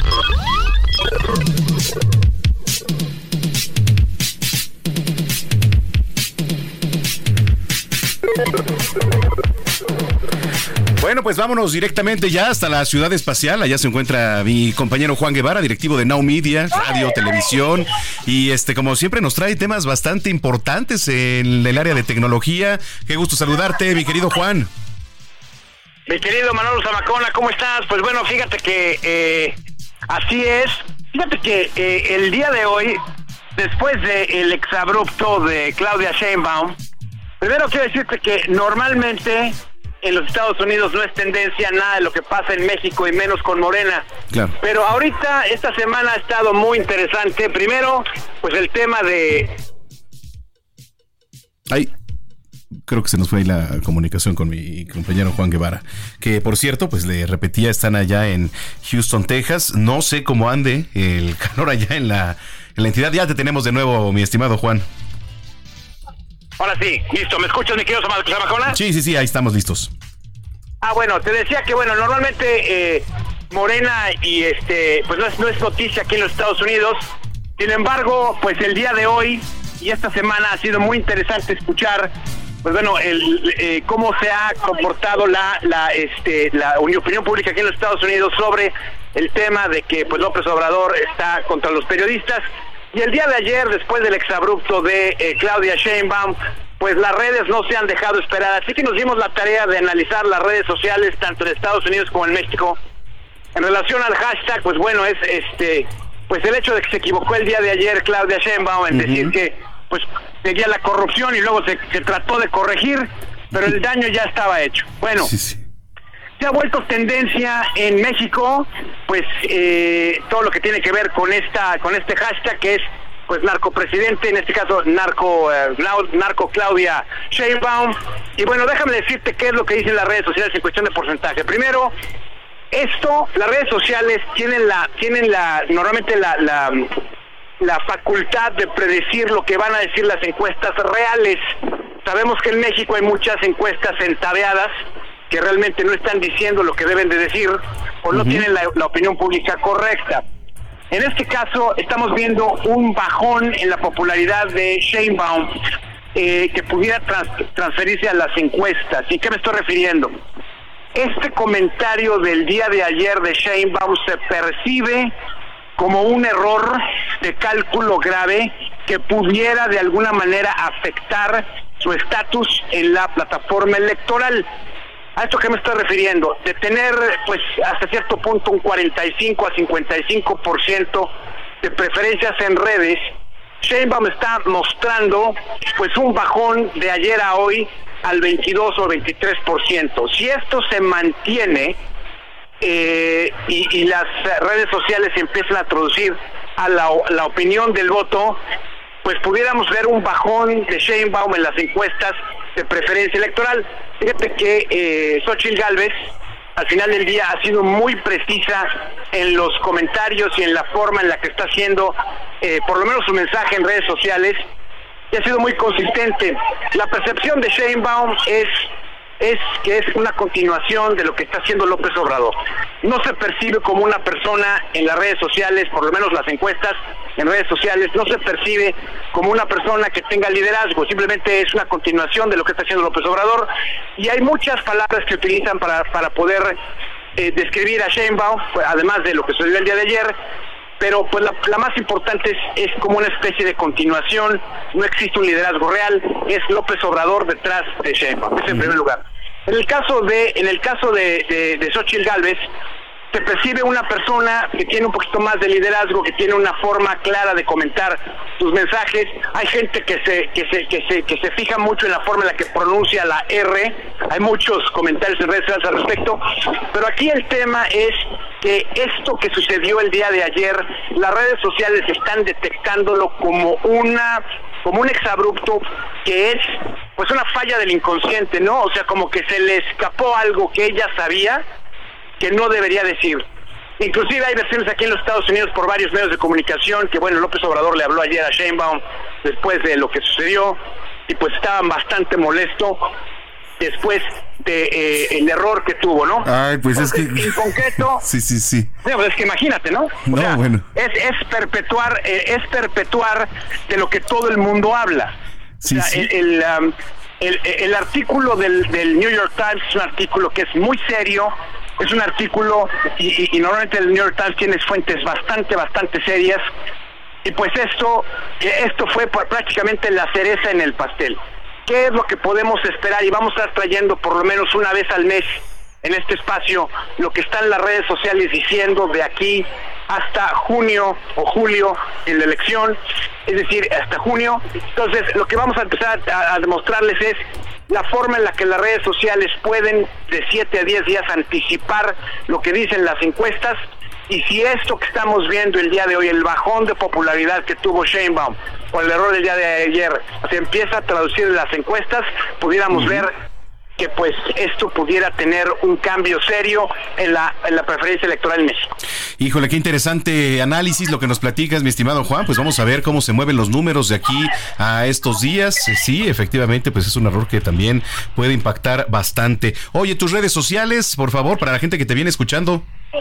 Bueno, pues vámonos directamente ya hasta la ciudad espacial. Allá se encuentra mi compañero Juan Guevara, directivo de Now Media, radio, televisión. Y como siempre nos trae temas bastante importantes en el área de tecnología. Qué gusto saludarte, mi querido Juan. Mi querido Manolo Zamacona, ¿cómo estás? Pues bueno, fíjate que así es. Fíjate que el día de hoy, después del exabrupto de Claudia Sheinbaum, primero quiero decirte que normalmente en los Estados Unidos no es tendencia nada de lo que pasa en México y menos con Morena. Claro. Pero ahorita, esta semana ha estado muy interesante. Primero, pues el tema de... Ay, creo que se nos fue ahí la comunicación con mi compañero Juan Guevara. Que, por cierto, pues le repetía, están allá en Houston, Texas. No sé cómo ande el calor allá en la entidad. Ya te tenemos de nuevo, mi estimado Juan. Ahora sí, listo. ¿Me escuchas, mi querido Zamacona? Sí, ahí estamos listos. Bueno, te decía que, bueno, normalmente Morena y pues no es noticia aquí en los Estados Unidos. Sin embargo, pues el día de hoy y esta semana ha sido muy interesante escuchar, pues bueno, cómo se ha comportado la opinión pública aquí en los Estados Unidos sobre el tema de que pues López Obrador está contra los periodistas. Y el día de ayer, después del exabrupto de Claudia Sheinbaum, pues las redes no se han dejado esperar, así que nos dimos la tarea de analizar las redes sociales tanto en Estados Unidos como en México. En relación al hashtag, pues bueno, es pues el hecho de que se equivocó el día de ayer Claudia Sheinbaum en decir que pues seguía la corrupción y luego se trató de corregir, pero el daño ya estaba hecho. Bueno, se ha vuelto tendencia en México, pues todo lo que tiene que ver con este hashtag que es pues narcopresidente, en este caso narco Claudia Sheinbaum. Y bueno, déjame decirte qué es lo que dicen las redes sociales en cuestión de porcentaje. Primero, las redes sociales tienen normalmente la facultad de predecir lo que van a decir las encuestas reales. Sabemos que en México hay muchas encuestas entabeadas que realmente no están diciendo lo que deben de decir o no tienen la opinión pública correcta. En este caso estamos viendo un bajón en la popularidad de Sheinbaum que pudiera transferirse a las encuestas. ¿Y qué me estoy refiriendo? Este comentario del día de ayer de Sheinbaum se percibe como un error de cálculo grave que pudiera de alguna manera afectar su estatus en la plataforma electoral. ¿A esto qué me estoy refiriendo? De tener, pues, hasta cierto punto un 45 a 55% de preferencias en redes, Sheinbaum está mostrando, pues, un bajón de ayer a hoy al 22 o 23%. Si esto se mantiene y las redes sociales empiezan a traducir a la opinión del voto, pues pudiéramos ver un bajón de Sheinbaum en las encuestas de preferencia electoral. Fíjate que Xóchitl Gálvez al final del día ha sido muy precisa en los comentarios y en la forma en la que está haciendo por lo menos su mensaje en redes sociales, y ha sido muy consistente. La percepción de Sheinbaum es que es una continuación de lo que está haciendo López Obrador. No se percibe como una persona en las redes sociales, por lo menos las encuestas en redes sociales, no se percibe como una persona que tenga liderazgo, simplemente es una continuación de lo que está haciendo López Obrador, y hay muchas palabras que utilizan para poder describir a Sheinbaum, además de lo que sucedió el día de ayer, pero pues la más importante es como una especie de continuación. No existe un liderazgo real, es López Obrador detrás de Sheinbaum, es en primer lugar. En el caso de Xóchitl Gálvez, se percibe una persona que tiene un poquito más de liderazgo, que tiene una forma clara de comentar sus mensajes. Hay gente que se fija mucho en la forma en la que pronuncia la R. Hay muchos comentarios en redes sociales al respecto, pero aquí el tema es que esto que sucedió el día de ayer, las redes sociales están detectándolo como un exabrupto que es pues una falla del inconsciente, ¿no? O sea, como que se le escapó algo que ella sabía que no debería decir. Inclusive hay versiones aquí en los Estados Unidos por varios medios de comunicación que, bueno, López Obrador le habló ayer a Sheinbaum después de lo que sucedió y pues estaban bastante molesto después de el error que tuvo, ¿no? Ay, pues porque es que... en concreto... Sí. Pues es que imagínate, ¿no? No, sea, bueno. Es perpetuar de lo que todo el mundo habla. Sí, o sea, sí. El artículo del New York Times es un artículo que es muy serio, es un artículo y normalmente el New York Times tiene fuentes bastante serias, y pues esto fue prácticamente la cereza en el pastel. ¿Qué es lo que podemos esperar? Y vamos a estar trayendo por lo menos una vez al mes en este espacio lo que están las redes sociales diciendo de aquí hasta junio o julio en la elección, es decir, hasta junio. Entonces, lo que vamos a empezar a demostrarles es la forma en la que las redes sociales pueden de 7 a 10 días anticipar lo que dicen las encuestas, y si esto que estamos viendo el día de hoy, el bajón de popularidad que tuvo Sheinbaum por el error del día de ayer, se empieza a traducir en las encuestas, pudiéramos ver que pues esto pudiera tener un cambio serio en la preferencia electoral en México. Híjole, qué interesante análisis lo que nos platicas, mi estimado Juan. Pues vamos a ver cómo se mueven los números de aquí a estos días. Sí, efectivamente, pues es un error que también puede impactar bastante. Oye, tus redes sociales, por favor, para la gente que te viene escuchando.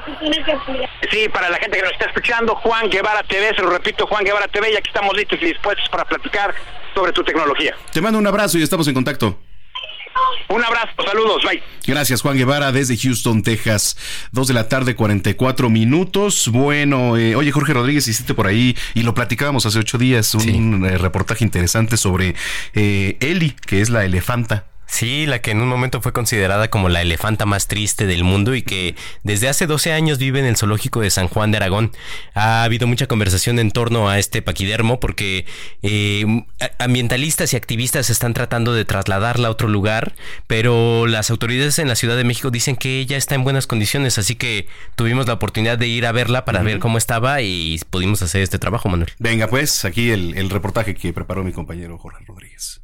Sí, para la gente que nos está escuchando, Juan Guevara TV, se lo repito, Juan Guevara TV, y aquí estamos listos y dispuestos para platicar sobre tu tecnología. Te mando un abrazo y estamos en contacto. Un abrazo, saludos, bye. Gracias, Juan Guevara, desde Houston, Texas. 2:44 p.m. Bueno, oye, Jorge Rodríguez, hiciste por ahí, y lo platicábamos hace 8 días, un reportaje interesante sobre Eli, que es la elefanta. Sí, la que en un momento fue considerada como la elefanta más triste del mundo y que desde hace 12 años vive en el zoológico de San Juan de Aragón. Ha habido mucha conversación en torno a este paquidermo porque ambientalistas y activistas están tratando de trasladarla a otro lugar, pero las autoridades en la Ciudad de México dicen que ella está en buenas condiciones, así que tuvimos la oportunidad de ir a verla para ver cómo estaba y pudimos hacer este trabajo, Manuel. Venga, pues, aquí el reportaje que preparó mi compañero Jorge Rodríguez.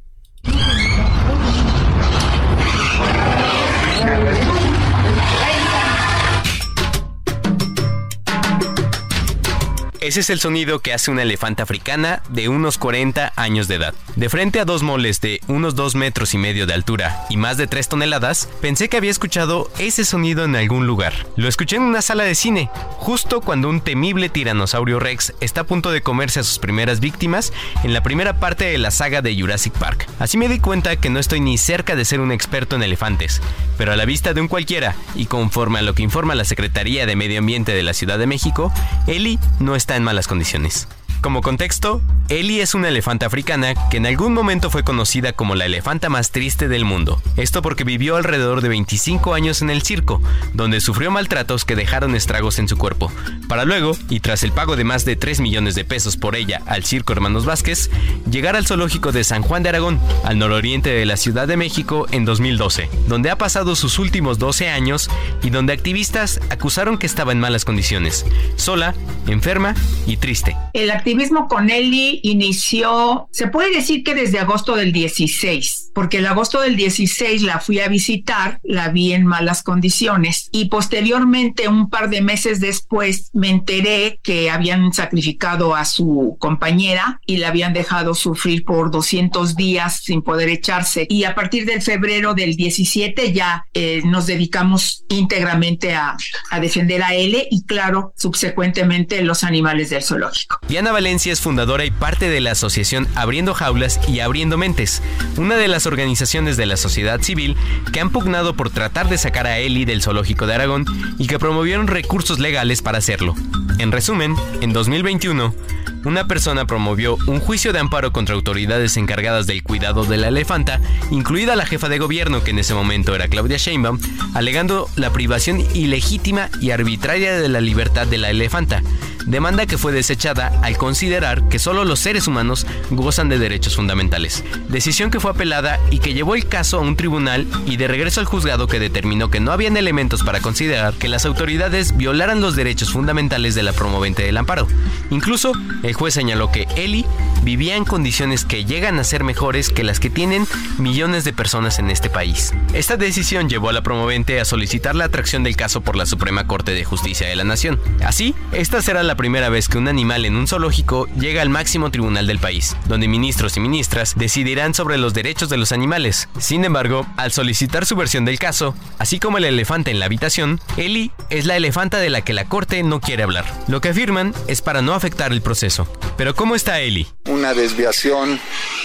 Ese es el sonido que hace una elefanta africana de unos 40 años de edad. De frente a 2 moles de unos 2,5 metros de altura y más de 3 toneladas, pensé que había escuchado ese sonido en algún lugar. Lo escuché en una sala de cine, justo cuando un temible tiranosaurio Rex está a punto de comerse a sus primeras víctimas en la primera parte de la saga de Jurassic Park. Así me di cuenta que no estoy ni cerca de ser un experto en elefantes, pero a la vista de un cualquiera, y conforme a lo que informa la Secretaría de Medio Ambiente de la Ciudad de México, Eli no está en malas condiciones. Como contexto, Eli es una elefanta africana que en algún momento fue conocida como la elefanta más triste del mundo. Esto porque vivió alrededor de 25 años en el circo, donde sufrió maltratos que dejaron estragos en su cuerpo, para luego, y tras el pago de más de 3 millones de pesos por ella al Circo Hermanos Vázquez, llegar al zoológico de San Juan de Aragón, al nororiente de la Ciudad de México en 2012, donde ha pasado sus últimos 12 años y donde activistas acusaron que estaba en malas condiciones, sola, enferma y triste. El activismo con Eli inició, se puede decir que desde agosto del 16, porque el agosto del 16 la fui a visitar, la vi en malas condiciones y posteriormente, un par de meses después, me enteré que habían sacrificado a su compañera y la habían dejado sufrir por 200 días sin poder echarse, y a partir del febrero del 17 ya nos dedicamos íntegramente a defender a Eli y, claro, subsecuentemente los animales del zoológico. Diana Valencia es fundadora y parte de la asociación Abriendo Jaulas y Abriendo Mentes, una de las organizaciones de la sociedad civil que han pugnado por tratar de sacar a Eli del zoológico de Aragón y que promovieron recursos legales para hacerlo. En resumen, en 2021, una persona promovió un juicio de amparo contra autoridades encargadas del cuidado de la elefanta, incluida la jefa de gobierno, que en ese momento era Claudia Sheinbaum, alegando la privación ilegítima y arbitraria de la libertad de la elefanta, demanda que fue desechada al considerar que solo los seres humanos gozan de derechos fundamentales. Decisión que fue apelada y que llevó el caso a un tribunal y de regreso al juzgado, que determinó que no habían elementos para considerar que las autoridades violaran los derechos fundamentales de la promovente del amparo. Incluso, el juez señaló que Eli vivía en condiciones que llegan a ser mejores que las que tienen millones de personas en este país. Esta decisión llevó a la promovente a solicitar la atracción del caso por la Suprema Corte de Justicia de la Nación. Así, esta será la primera vez que un animal en un zoológico llega al máximo tribunal del país, donde ministros y ministras decidirán sobre los derechos de los animales. Sin embargo, al solicitar su versión del caso, así como el elefante en la habitación, Eli es la elefanta de la que la Corte no quiere hablar. Lo que afirman es para no afectar el proceso. Pero ¿cómo está Eli? Una desviación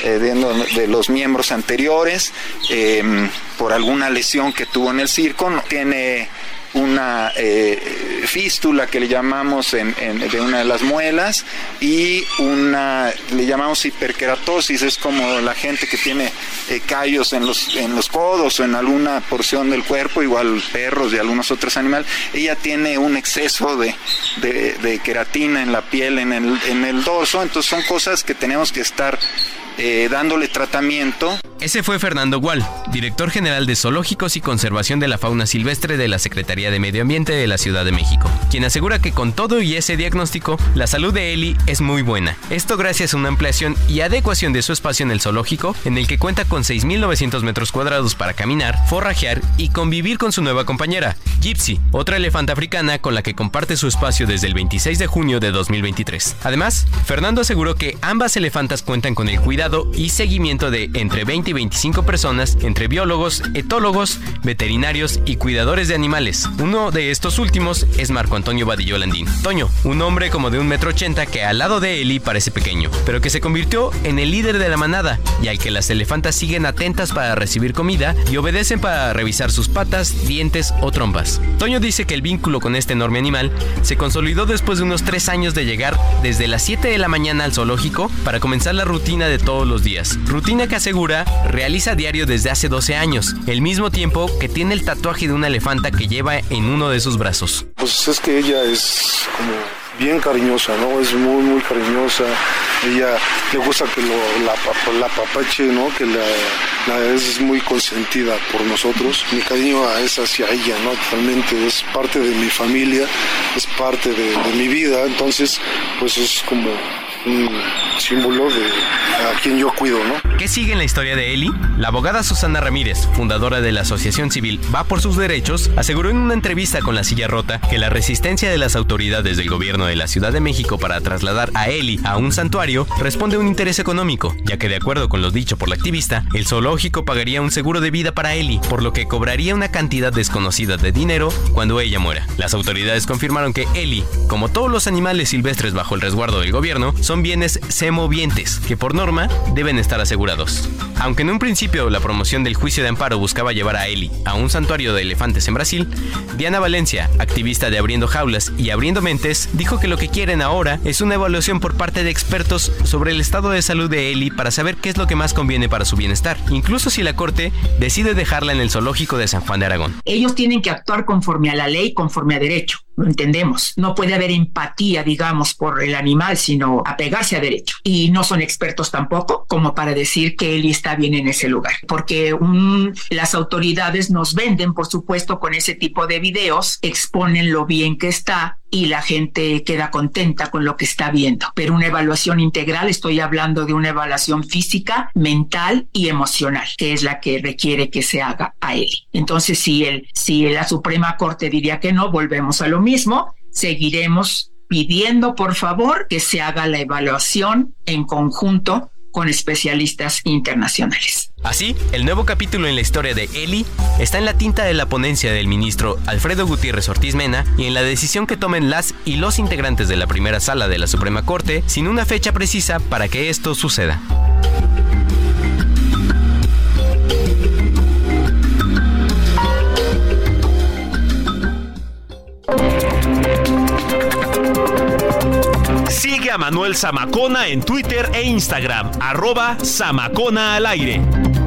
de los miembros anteriores por alguna lesión que tuvo en el circo. Tiene una fístula que le llamamos de una de las muelas y le llamamos hiperkeratosis. Es como la gente que tiene callos en los codos o en alguna porción del cuerpo, igual perros y algunos otros animales. Ella tiene un exceso de queratina en la piel, en el dorso. Entonces son cosas que tenemos que estar dándole tratamiento. Ese fue Fernando Gual, director general de Zoológicos y Conservación de la Fauna Silvestre de la Secretaría de Medio Ambiente de la Ciudad de México, quien asegura que con todo y ese diagnóstico, la salud de Eli es muy buena. Esto gracias a una ampliación y adecuación de su espacio en el zoológico, en el que cuenta con 6,900 metros cuadrados para caminar, forrajear y convivir con su nueva compañera, Gypsy, otra elefanta africana con la que comparte su espacio desde el 26 de junio de 2023. Además, Fernando aseguró que ambas elefantas cuentan con el cuidado cuidado y seguimiento de entre 20 y 25 personas, entre biólogos, etólogos, veterinarios y cuidadores de animales. Uno de estos últimos es Marco Antonio Vadillo Landín. Toño, un hombre como de 1,80 m que al lado de Eli parece pequeño, pero que se convirtió en el líder de la manada y al que las elefantas siguen atentas para recibir comida y obedecen para revisar sus patas, dientes o trompas. Toño dice que el vínculo con este enorme animal se consolidó después de unos 3 años de llegar desde las 7 de la mañana al zoológico para comenzar la rutina de todos los días. Rutina que asegura realiza a diario desde hace 12 años, el mismo tiempo que tiene el tatuaje de una elefanta que lleva en uno de sus brazos. Pues es que ella es como bien cariñosa, ¿no? Es muy, muy cariñosa. Ella le gusta que la apapache, ¿no? Que es muy consentida por nosotros. Mi cariño es hacia ella, ¿no? Totalmente, es parte de mi familia, es parte de mi vida. Entonces, pues es como un símbolo de a quien yo cuido, ¿no? ¿Qué sigue en la historia de Eli? La abogada Susana Ramírez, fundadora de la asociación civil Va por sus Derechos, aseguró en una entrevista con La Silla Rota que la resistencia de las autoridades del gobierno de la Ciudad de México para trasladar a Eli a un santuario responde a un interés económico, ya que de acuerdo con lo dicho por la activista, el zoológico pagaría un seguro de vida para Eli, por lo que cobraría una cantidad desconocida de dinero cuando ella muera. Las autoridades confirmaron que Eli, como todos los animales silvestres bajo el resguardo del gobierno, son bienes semovientes, que por norma deben estar asegurados. Aunque en un principio la promoción del juicio de amparo buscaba llevar a Eli a un santuario de elefantes en Brasil, Diana Valencia, activista de Abriendo Jaulas y Abriendo Mentes, dijo que lo que quieren ahora es una evaluación por parte de expertos sobre el estado de salud de Eli para saber qué es lo que más conviene para su bienestar, incluso si la Corte decide dejarla en el zoológico de San Juan de Aragón. Ellos tienen que actuar conforme a la ley, conforme a derecho. Lo entendemos. No puede haber empatía, digamos, por el animal, sino apegarse a derecho. Y no son expertos tampoco como para decir que Eli está bien en ese lugar. Porque las autoridades nos venden, por supuesto, con ese tipo de videos, exponen lo bien que está y la gente queda contenta con lo que está viendo. Pero una evaluación integral, estoy hablando de una evaluación física, mental y emocional, que es la que requiere que se haga a Eli. Entonces, si la Suprema Corte diría que no, volvemos a lo mismo, seguiremos pidiendo, por favor, que se haga la evaluación en conjunto con especialistas internacionales. Así, el nuevo capítulo en la historia de Eli está en la tinta de la ponencia del ministro Alfredo Gutiérrez Ortiz Mena y en la decisión que tomen las y los integrantes de la primera sala de la Suprema Corte sin una fecha precisa para que esto suceda. Sigue a Manuel Zamacona en Twitter e Instagram, @Zamacona al aire.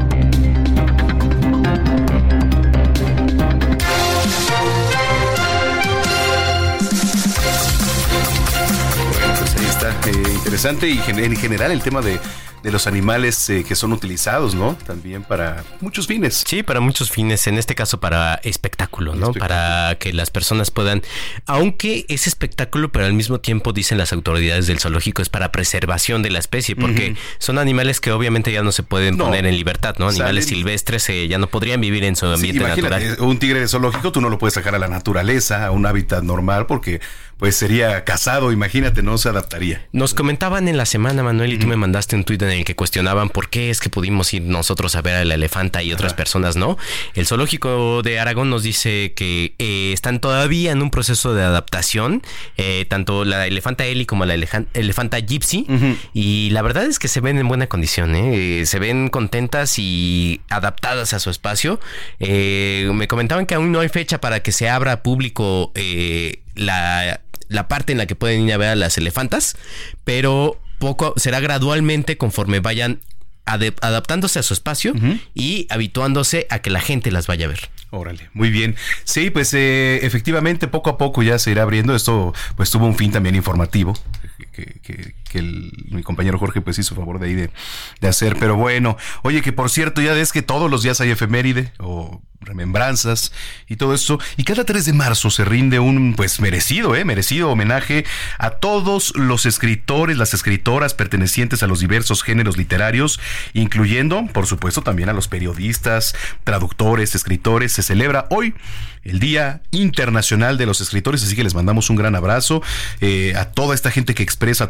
Bueno, pues ahí está, interesante y en general el tema de los animales que son utilizados, ¿no? También para muchos fines. Sí, para muchos fines, en este caso para espectáculo, ¿no? Para que las personas puedan, aunque es espectáculo, pero al mismo tiempo dicen las autoridades del zoológico es para preservación de la especie, porque son animales que obviamente ya no se pueden poner en libertad, ¿no? Animales silvestres ya no podrían vivir en su ambiente natural. Un tigre de zoológico tú no lo puedes sacar a la naturaleza, a un hábitat normal, porque pues sería cazado, imagínate, no se adaptaría. Nos comentaban en la semana, Manuel, y tú me mandaste un tuit en el que cuestionaban por qué es que pudimos ir nosotros a ver a la elefanta y otras personas no. El zoológico de Aragón nos dice que están todavía en un proceso de adaptación, tanto la elefanta Eli como la elefanta Gypsy, y la verdad es que se ven en buena condición, se ven contentas y adaptadas a su espacio. Me comentaban que aún no hay fecha para que se abra a público la parte en la que pueden ir a ver a las elefantas, pero será gradualmente conforme vayan adaptándose a su espacio y habituándose a que la gente las vaya a ver. Órale, muy bien. Sí, pues efectivamente poco a poco ya se irá abriendo. Esto pues tuvo un fin también informativo que mi compañero Jorge pues hizo favor de ahí de hacer. Pero bueno, oye, que por cierto ya ves que todos los días hay efeméride o remembranzas y todo eso, y cada 3 de marzo se rinde un pues merecido homenaje a todos los escritores, las escritoras pertenecientes a los diversos géneros literarios, incluyendo por supuesto también a los periodistas, traductores, escritores. Se celebra hoy el Día Internacional de los Escritores, así que les mandamos un gran abrazo a toda esta gente que expresa a través del lenguaje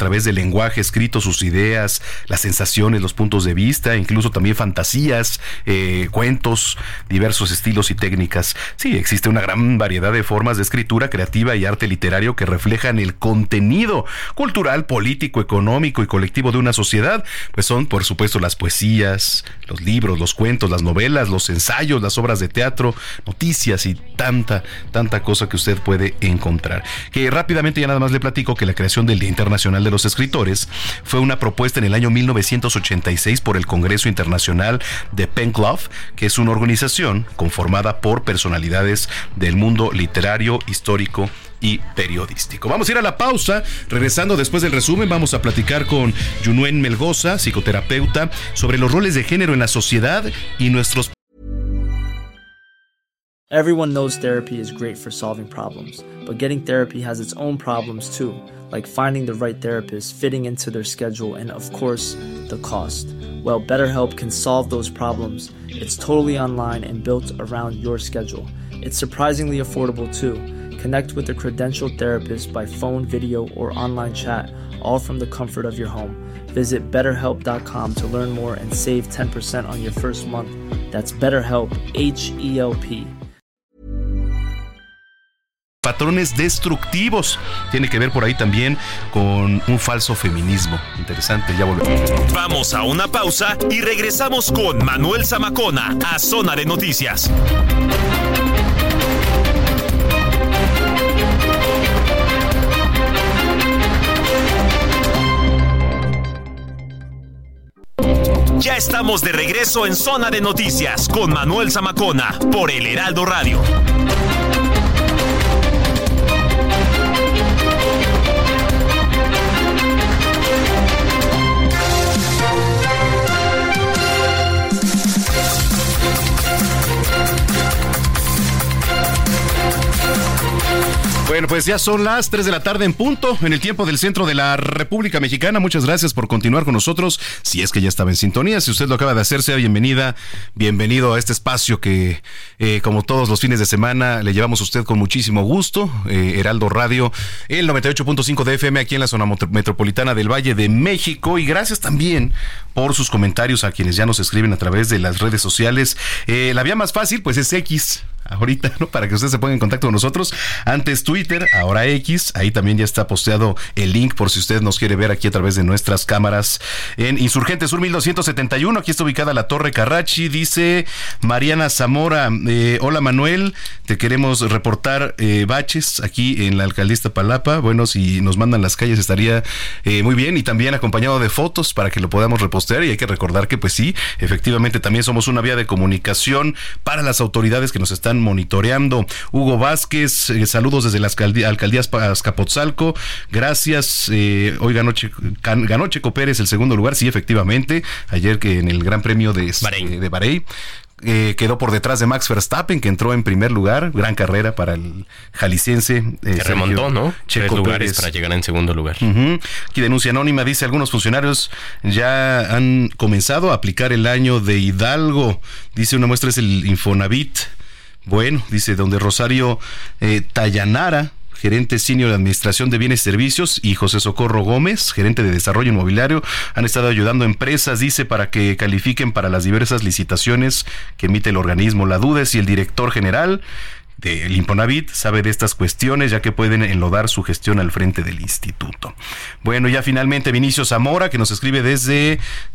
lenguaje escrito, sus ideas, las sensaciones, los puntos de vista, incluso también fantasías, cuentos, diversos estilos y técnicas. Sí, existe una gran variedad de formas de escritura creativa y arte literario que reflejan el contenido cultural, político, económico y colectivo de una sociedad. Pues son, por supuesto, las poesías, los libros, los cuentos, las novelas, los ensayos, las obras de teatro, noticias y tanta cosa que usted puede encontrar. Que rápidamente ya nada más le platico que la creación del Día Internacional de los Escritores fue una propuesta en el año 1986 por el Congreso Internacional de Pen Club, que es una organización conformada por personalidades del mundo literario, histórico y periodístico. Vamos a ir a la pausa. Regresando después del resumen, vamos a platicar con Yunuen Melgoza, psicoterapeuta, sobre los roles de género en la sociedad y nuestros... Everyone knows therapy is great for solving problems, but getting therapy has its own problems too, like finding the right therapist, fitting into their schedule, and of course, the cost. Well, BetterHelp can solve those problems. It's totally online and built around your schedule. It's surprisingly affordable too. Connect with a credentialed therapist by phone, video, or online chat, all from the comfort of your home. Visit BetterHelp.com to learn more and save 10% on your first month. That's BetterHelp, H-E-L-P. Patrones destructivos. Tiene que ver por ahí también con un falso feminismo. Interesante, ya volvemos. Vamos a una pausa y regresamos con Manuel Zamacona a Zona de Noticias. Ya estamos de regreso en Zona de Noticias con Manuel Zamacona por El Heraldo Radio. Bueno, pues ya son las 3 de la tarde en punto, en el tiempo del centro de la República Mexicana. Muchas gracias por continuar con nosotros. Si es que ya estaba en sintonía, si usted lo acaba de hacer, sea bienvenido a este espacio que, como todos los fines de semana, le llevamos a usted con muchísimo gusto. Heraldo Radio, el 98.5 de FM aquí en la zona metropolitana del Valle de México. Y gracias también por sus comentarios a quienes ya nos escriben a través de las redes sociales. La vía más fácil, pues es X. Ahorita, ¿no? Para que usted se ponga en contacto con nosotros. Antes Twitter, ahora X. Ahí también ya está posteado el link por si usted nos quiere ver aquí a través de nuestras cámaras. En Insurgente Sur 1271, aquí está ubicada la Torre Carrachi. Dice Mariana Zamora, hola Manuel, te queremos reportar baches aquí en la alcaldía Iztapalapa. Bueno, si nos mandan las calles estaría muy bien, y también acompañado de fotos para que lo podamos repostear. Y hay que recordar que pues sí, efectivamente también somos una vía de comunicación para las autoridades que nos están monitoreando. Hugo Vázquez, saludos desde la alcaldía Azcapotzalco. Gracias. Hoy ganó Checo Pérez el segundo lugar. Sí, efectivamente. Ayer que en el Gran Premio de Bahrein. Quedó por detrás de Max Verstappen, que entró en primer lugar. Gran carrera para el jalisciense. Se remontó, ¿no? Checo 3 lugares Pérez. para llegar en segundo lugar. Aquí denuncia anónima, dice: algunos funcionarios ya han comenzado a aplicar el año de Hidalgo. Dice, una muestra es el Infonavit. Bueno, dice, donde Rosario Tayanara, gerente senior de Administración de Bienes y Servicios, y José Socorro Gómez, gerente de Desarrollo Inmobiliario, han estado ayudando a empresas, dice, para que califiquen para las diversas licitaciones que emite el organismo. La duda es si el director general del Infonavit sabe de estas cuestiones, ya que pueden enlodar su gestión al frente del instituto. Bueno, ya finalmente Vinicio Zamora, que nos escribe desde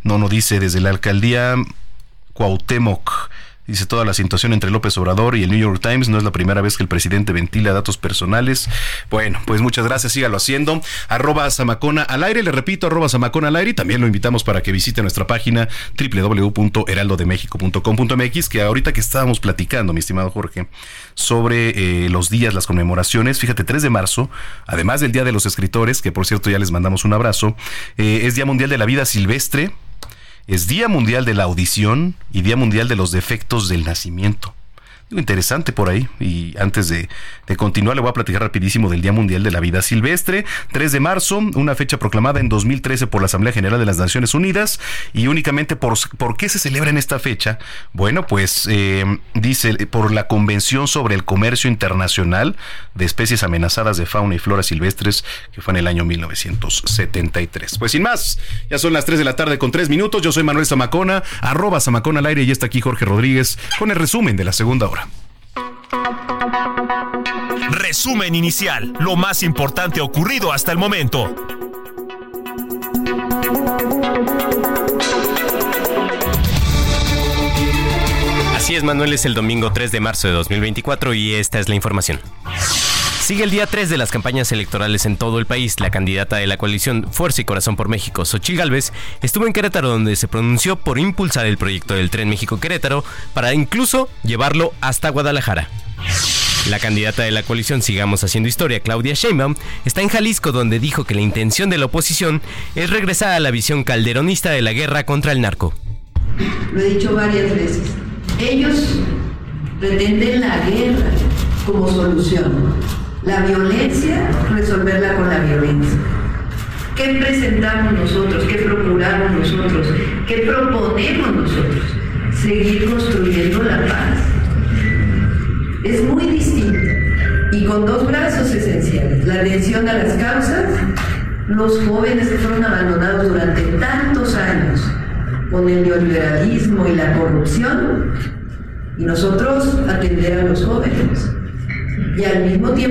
la alcaldía Cuauhtémoc. Dice, toda la situación entre López Obrador y el New York Times no es la primera vez que el presidente ventila datos personales. Bueno, pues muchas gracias, sígalo haciendo. @Zamacona al aire, le repito, @Zamacona al aire. Y también lo invitamos para que visite nuestra página www.heraldodemexico.com.mx, que ahorita que estábamos platicando, mi estimado Jorge, sobre los días, las conmemoraciones, fíjate, 3 de marzo, además del Día de los Escritores, que por cierto ya les mandamos un abrazo, es Día Mundial de la Vida Silvestre, es Día Mundial de la Audición y Día Mundial de los Defectos del Nacimiento. interesante por ahí. Y antes de continuar, le voy a platicar rapidísimo del Día Mundial de la Vida Silvestre. 3 de marzo, una fecha proclamada en 2013 por la Asamblea General de las Naciones Unidas. Y únicamente ¿por qué se celebra en esta fecha? Bueno, pues dice, por la Convención sobre el Comercio Internacional de Especies Amenazadas de Fauna y Flora Silvestres, que fue en el año 1973. Pues sin más, ya son las 3 de la tarde con 3 minutos. Yo soy Manuel Zamacona, @Zamacona al aire, y está aquí Jorge Rodríguez con el resumen de la segunda hora. Resumen inicial, lo más importante ocurrido hasta el momento. Así es, Manuel, es el domingo 3 de marzo de 2024 y esta es la información. Sigue el día 3 de las campañas electorales en todo el país. La candidata de la coalición Fuerza y Corazón por México, Xochitl Gálvez, estuvo en Querétaro, donde se pronunció por impulsar el proyecto del Tren México-Querétaro para incluso llevarlo hasta Guadalajara. La candidata de la coalición Sigamos Haciendo Historia, Claudia Sheinbaum, está en Jalisco, donde dijo que la intención de la oposición es regresar a la visión calderonista de la guerra contra el narco. Lo he dicho varias veces. Ellos pretenden la guerra como solución. La violencia, resolverla con la violencia. ¿Qué presentamos nosotros? ¿Qué procuramos nosotros? ¿Qué proponemos nosotros? Seguir construyendo la paz. Es muy distinto y con dos brazos esenciales: la atención a las causas, los jóvenes que fueron abandonados durante tantos años con el neoliberalismo y la corrupción, y nosotros atender a los jóvenes y al mismo tiempo.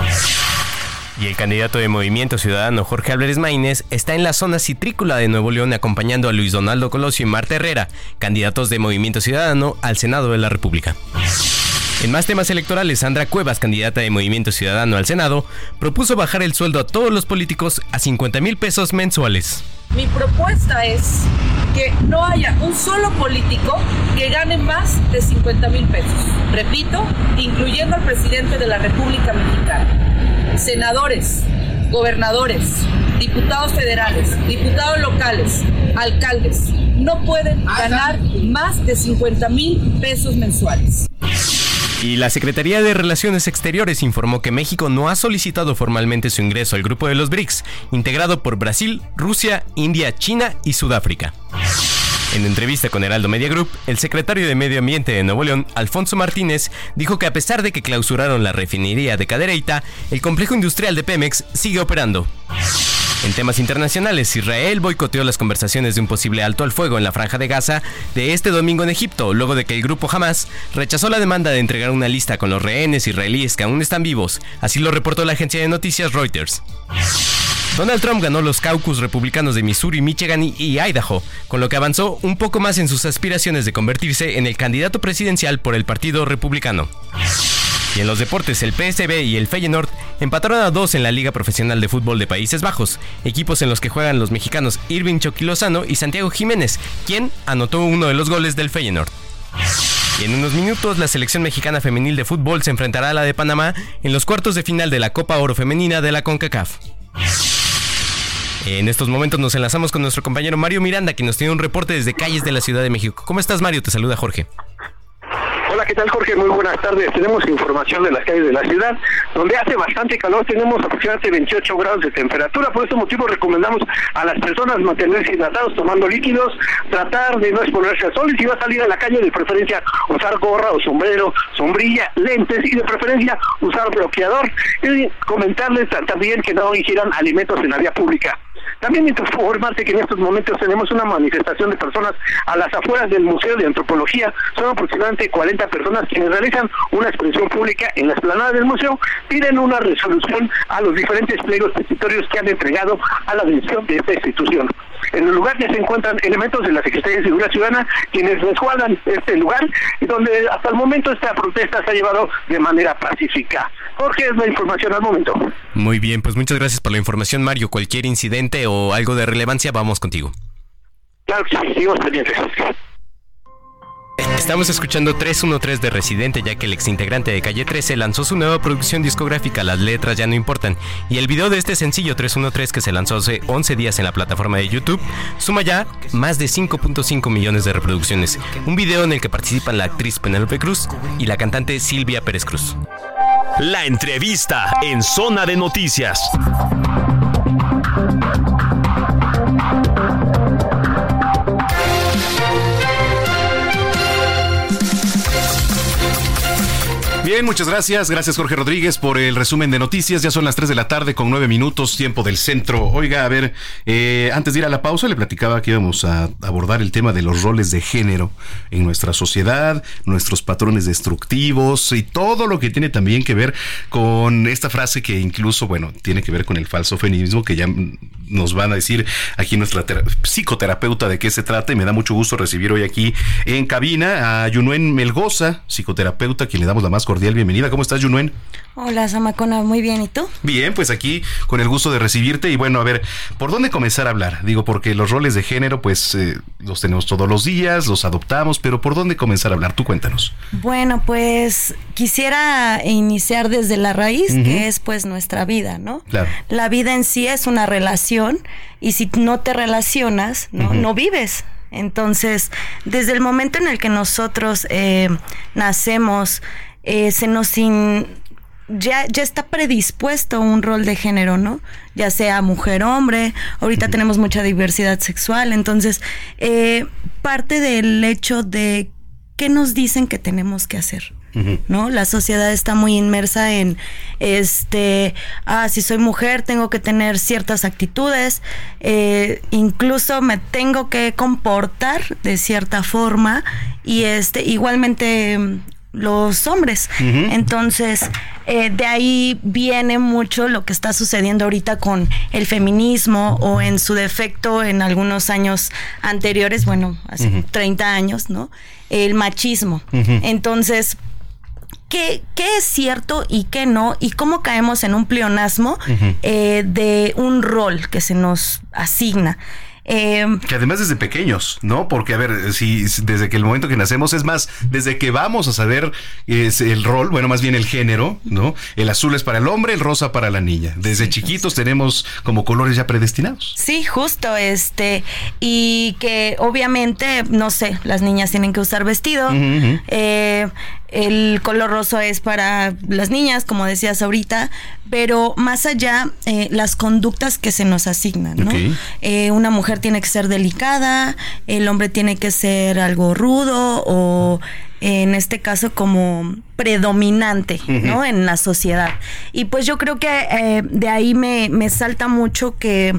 Y el candidato de Movimiento Ciudadano, Jorge Álvarez Maínez, está en la zona citrícola de Nuevo León acompañando a Luis Donaldo Colosio y Marta Herrera, candidatos de Movimiento Ciudadano al Senado de la República. En más temas electorales, Sandra Cuevas, candidata de Movimiento Ciudadano al Senado, propuso bajar el sueldo a todos los políticos a 50,000 pesos mensuales. Mi propuesta es que no haya un solo político que gane más de 50,000 pesos. Repito, incluyendo al presidente de la República Mexicana. Senadores, gobernadores, diputados federales, diputados locales, alcaldes, no pueden ganar más de 50,000 pesos mensuales. Y la Secretaría de Relaciones Exteriores informó que México no ha solicitado formalmente su ingreso al grupo de los BRICS, integrado por Brasil, Rusia, India, China y Sudáfrica. En entrevista con Heraldo Media Group, el secretario de Medio Ambiente de Nuevo León, Alfonso Martínez, dijo que a pesar de que clausuraron la refinería de Cadereyta, el complejo industrial de Pemex sigue operando. En temas internacionales, Israel boicoteó las conversaciones de un posible alto al fuego en la Franja de Gaza de este domingo en Egipto, luego de que el grupo Hamas rechazó la demanda de entregar una lista con los rehenes israelíes que aún están vivos. Así lo reportó la agencia de noticias Reuters. Donald Trump ganó los caucus republicanos de Missouri, Michigan y Idaho, con lo que avanzó un poco más en sus aspiraciones de convertirse en el candidato presidencial por el Partido Republicano. Y en los deportes, el PSV y el Feyenoord empataron a 2 en la Liga Profesional de Fútbol de Países Bajos, equipos en los que juegan los mexicanos Irving Chucky Lozano y Santiago Jiménez, quien anotó uno de los goles del Feyenoord. Y en unos minutos, la selección mexicana femenil de fútbol se enfrentará a la de Panamá en los cuartos de final de la Copa Oro Femenina de la CONCACAF. En estos momentos nos enlazamos con nuestro compañero Mario Miranda, quien nos tiene un reporte desde calles de la Ciudad de México. ¿Cómo estás, Mario? Te saluda Jorge. Hola, ¿qué tal, Jorge? Muy buenas tardes. Tenemos información de las calles de la ciudad, donde hace bastante calor. Tenemos aproximadamente 28 grados de temperatura. Por este motivo recomendamos a las personas mantenerse hidratados, tomando líquidos, tratar de no exponerse al sol, y si va a salir a la calle, de preferencia usar gorra o sombrero, sombrilla, lentes, y de preferencia usar bloqueador. Y comentarles también que no ingieran alimentos en la vía pública. También informarte que en estos momentos tenemos una manifestación de personas a las afueras del Museo de Antropología. Son aproximadamente 40 personas quienes realizan una expresión pública en la explanada del museo. Piden una resolución a los diferentes pliegos petitorios que han entregado a la dirección de esta institución. En el lugar ya se encuentran elementos de la Secretaría de Seguridad Ciudadana quienes resguardan este lugar, y donde hasta el momento esta protesta se ha llevado de manera pacífica. Jorge, es la información al momento. Muy bien, pues muchas gracias por la información, Mario. Cualquier incidente o algo de relevancia, vamos contigo. Claro que sí, seguimos pendientes. Estamos escuchando 313 de Residente, ya que el exintegrante de Calle 13 lanzó su nueva producción discográfica Las letras ya no importan, y el video de este sencillo 313, que se lanzó hace 11 días en la plataforma de YouTube, suma ya más de 5.5 millones de reproducciones. Un video en el que participan la actriz Penélope Cruz y la cantante Silvia Pérez Cruz. La entrevista en Zona de Noticias. Bien, muchas gracias. Gracias, Jorge Rodríguez, por el resumen de noticias. Ya son las 3 de la tarde con 9 minutos, tiempo del centro. Oiga, a ver, antes de ir a la pausa, le platicaba que íbamos a abordar el tema de los roles de género en nuestra sociedad, nuestros patrones destructivos y todo lo que tiene también que ver con esta frase que incluso, bueno, tiene que ver con el falso feminismo, que ya nos van a decir aquí nuestra psicoterapeuta de qué se trata, y me da mucho gusto recibir hoy aquí en cabina a Yunuen Melgoza, psicoterapeuta, quien le damos la más cordial bienvenida. ¿Cómo estás, Yunuen? Hola, Zamacona, muy bien, ¿y tú? Bien, pues aquí con el gusto de recibirte. Y bueno, a ver, ¿por dónde comenzar a hablar? Digo, porque los roles de género, pues los tenemos todos los días, los adoptamos, pero ¿por dónde comenzar a hablar? Tú cuéntanos. Bueno, pues quisiera iniciar desde la raíz, que es pues nuestra vida, ¿no? Claro. La vida en sí es una relación, y si no te relacionas, no vives. Entonces, desde el momento en el que nosotros nacemos, ya está predispuesto un rol de género, ¿no? Ya sea mujer, hombre, ahorita tenemos mucha diversidad sexual, entonces parte del hecho de qué nos dicen que tenemos que hacer, ¿no? La sociedad está muy inmersa en si soy mujer tengo que tener ciertas actitudes, incluso me tengo que comportar de cierta forma, y igualmente los hombres. Entonces, de ahí viene mucho lo que está sucediendo ahorita con el feminismo, o en su defecto en algunos años anteriores, bueno, hace 30 años, ¿no? El machismo. Entonces, ¿qué es cierto y qué no? Y cómo caemos en un pleonasmo de un rol que se nos asigna. Que además desde pequeños, ¿no? Porque, a ver, si desde que el momento que nacemos, es más, desde que vamos a saber el rol, bueno, más bien el género, ¿no? El azul es para el hombre, el rosa para la niña. Desde chiquitos tenemos como colores ya predestinados. Sí, justo, y que obviamente, no sé, las niñas tienen que usar vestido, el color rosa es para las niñas, como decías ahorita, pero más allá, las conductas que se nos asignan, ¿no? Una mujer tiene que ser delicada, el hombre tiene que ser algo rudo, o en este caso como predominante, ¿no? En la sociedad. Y pues yo creo que de ahí me salta mucho que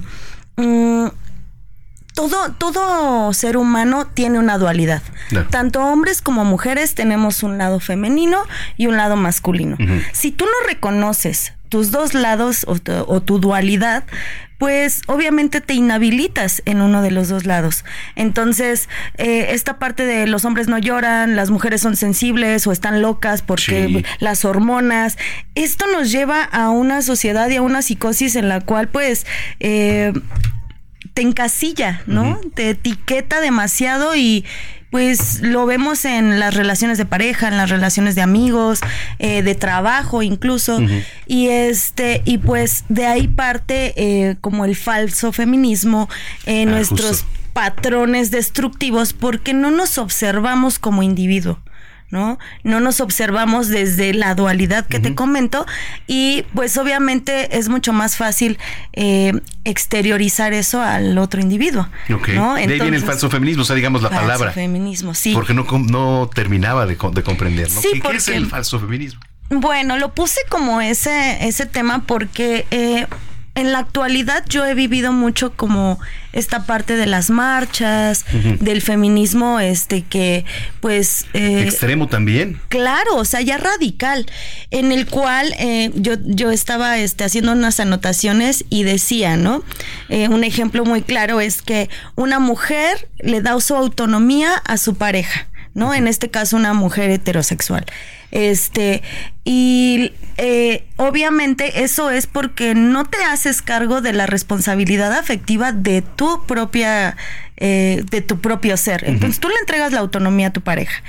todo ser humano tiene una dualidad. Claro. Tanto hombres como mujeres tenemos un lado femenino y un lado masculino. Si tú no reconoces tus dos lados o tu dualidad, pues obviamente te inhabilitas en uno de los dos lados. Entonces, esta parte de los hombres no lloran, las mujeres son sensibles o están locas porque las hormonas, esto nos lleva a una sociedad y a una psicosis en la cual pues te encasilla, ¿no? Te etiqueta demasiado, y pues lo vemos en las relaciones de pareja, en las relaciones de amigos, de trabajo incluso, y pues de ahí parte como el falso feminismo, nuestros patrones destructivos, porque no nos observamos como individuo, ¿no? No nos observamos desde la dualidad que te comento, y pues obviamente es mucho más fácil exteriorizar eso al otro individuo, ¿no? Entonces, de ahí viene el falso feminismo, o sea, digamos la palabra. Falso feminismo, sí. Porque no terminaba de comprender, ¿no? Sí, ¿Qué es el falso feminismo? Bueno, lo puse como ese tema porque en la actualidad yo he vivido mucho como esta parte de las marchas, del feminismo, que pues extremo también. Claro, o sea, ya radical, en el cual yo estaba haciendo unas anotaciones y decía, ¿no? Un ejemplo muy claro es que una mujer le da su autonomía a su pareja, ¿no? En este caso, una mujer heterosexual. Obviamente eso es porque no te haces cargo de la responsabilidad afectiva de tu propio ser. Entonces tú le entregas la autonomía a tu pareja,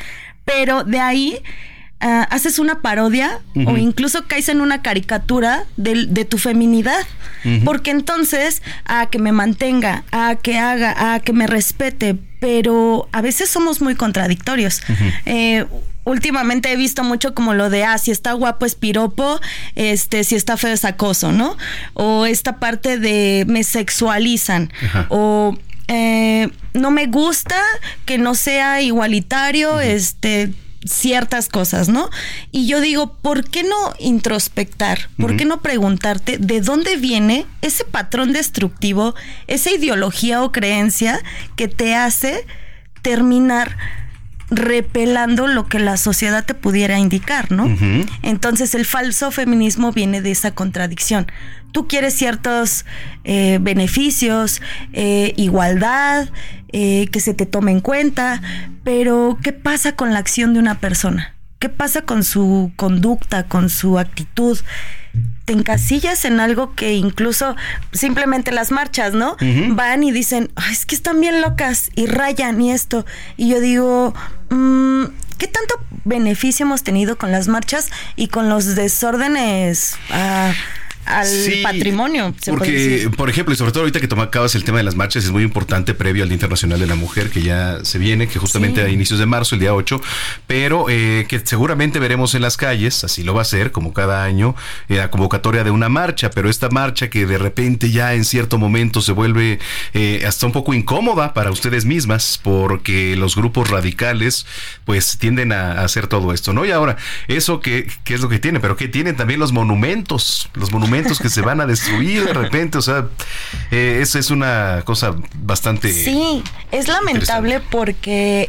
pero de ahí haces una parodia o incluso caes en una caricatura de tu feminidad, porque entonces que me mantenga, que haga, que me respete, pero a veces somos muy contradictorios. Últimamente he visto mucho como lo de, si está guapo es piropo, si está feo es acoso, ¿no? O esta parte de me sexualizan, o no me gusta que no sea igualitario, ciertas cosas, ¿no? Y yo digo, ¿por qué no introspectar? ¿Por qué no preguntarte de dónde viene ese patrón destructivo, esa ideología o creencia que te hace terminar repelando lo que la sociedad te pudiera indicar, ¿no? Entonces el falso feminismo viene de esa contradicción. Tú quieres ciertos beneficios, igualdad, que se te tome en cuenta, pero ¿qué pasa con la acción de una persona? ¿Qué pasa con su conducta, con su actitud? Te encasillas en algo que incluso simplemente las marchas, ¿no? Van y dicen, es que están bien locas y rayan y esto. Y yo digo, ¿qué tanto beneficio hemos tenido con las marchas y con los desórdenes al patrimonio? Porque, por ejemplo, y sobre todo ahorita que acabas el tema de las marchas, es muy importante previo al Día Internacional de la Mujer, que ya se viene, que justamente a inicios de marzo, el día 8, pero que seguramente veremos en las calles, así lo va a ser, como cada año, la convocatoria de una marcha, pero esta marcha que de repente ya en cierto momento se vuelve hasta un poco incómoda para ustedes mismas, porque los grupos radicales pues tienden a hacer todo esto, ¿no? Y ahora, ¿eso qué es lo que tiene? Pero ¿qué tienen también los monumentos que se van a destruir de repente? O sea, esa es una cosa bastante... Sí, es lamentable porque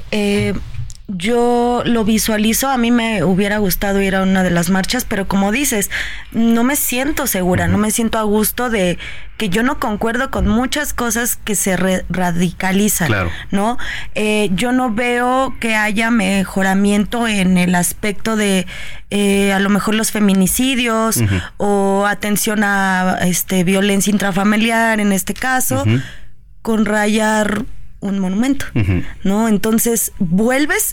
yo lo visualizo. A mí me hubiera gustado ir a una de las marchas, pero como dices, no me siento segura, no me siento a gusto de que yo no concuerdo con muchas cosas que se radicalizan, ¿no? Yo no veo que haya mejoramiento en el aspecto de a lo mejor los feminicidios o atención a violencia intrafamiliar en este caso, con rayar un monumento, ¿no? Entonces vuelves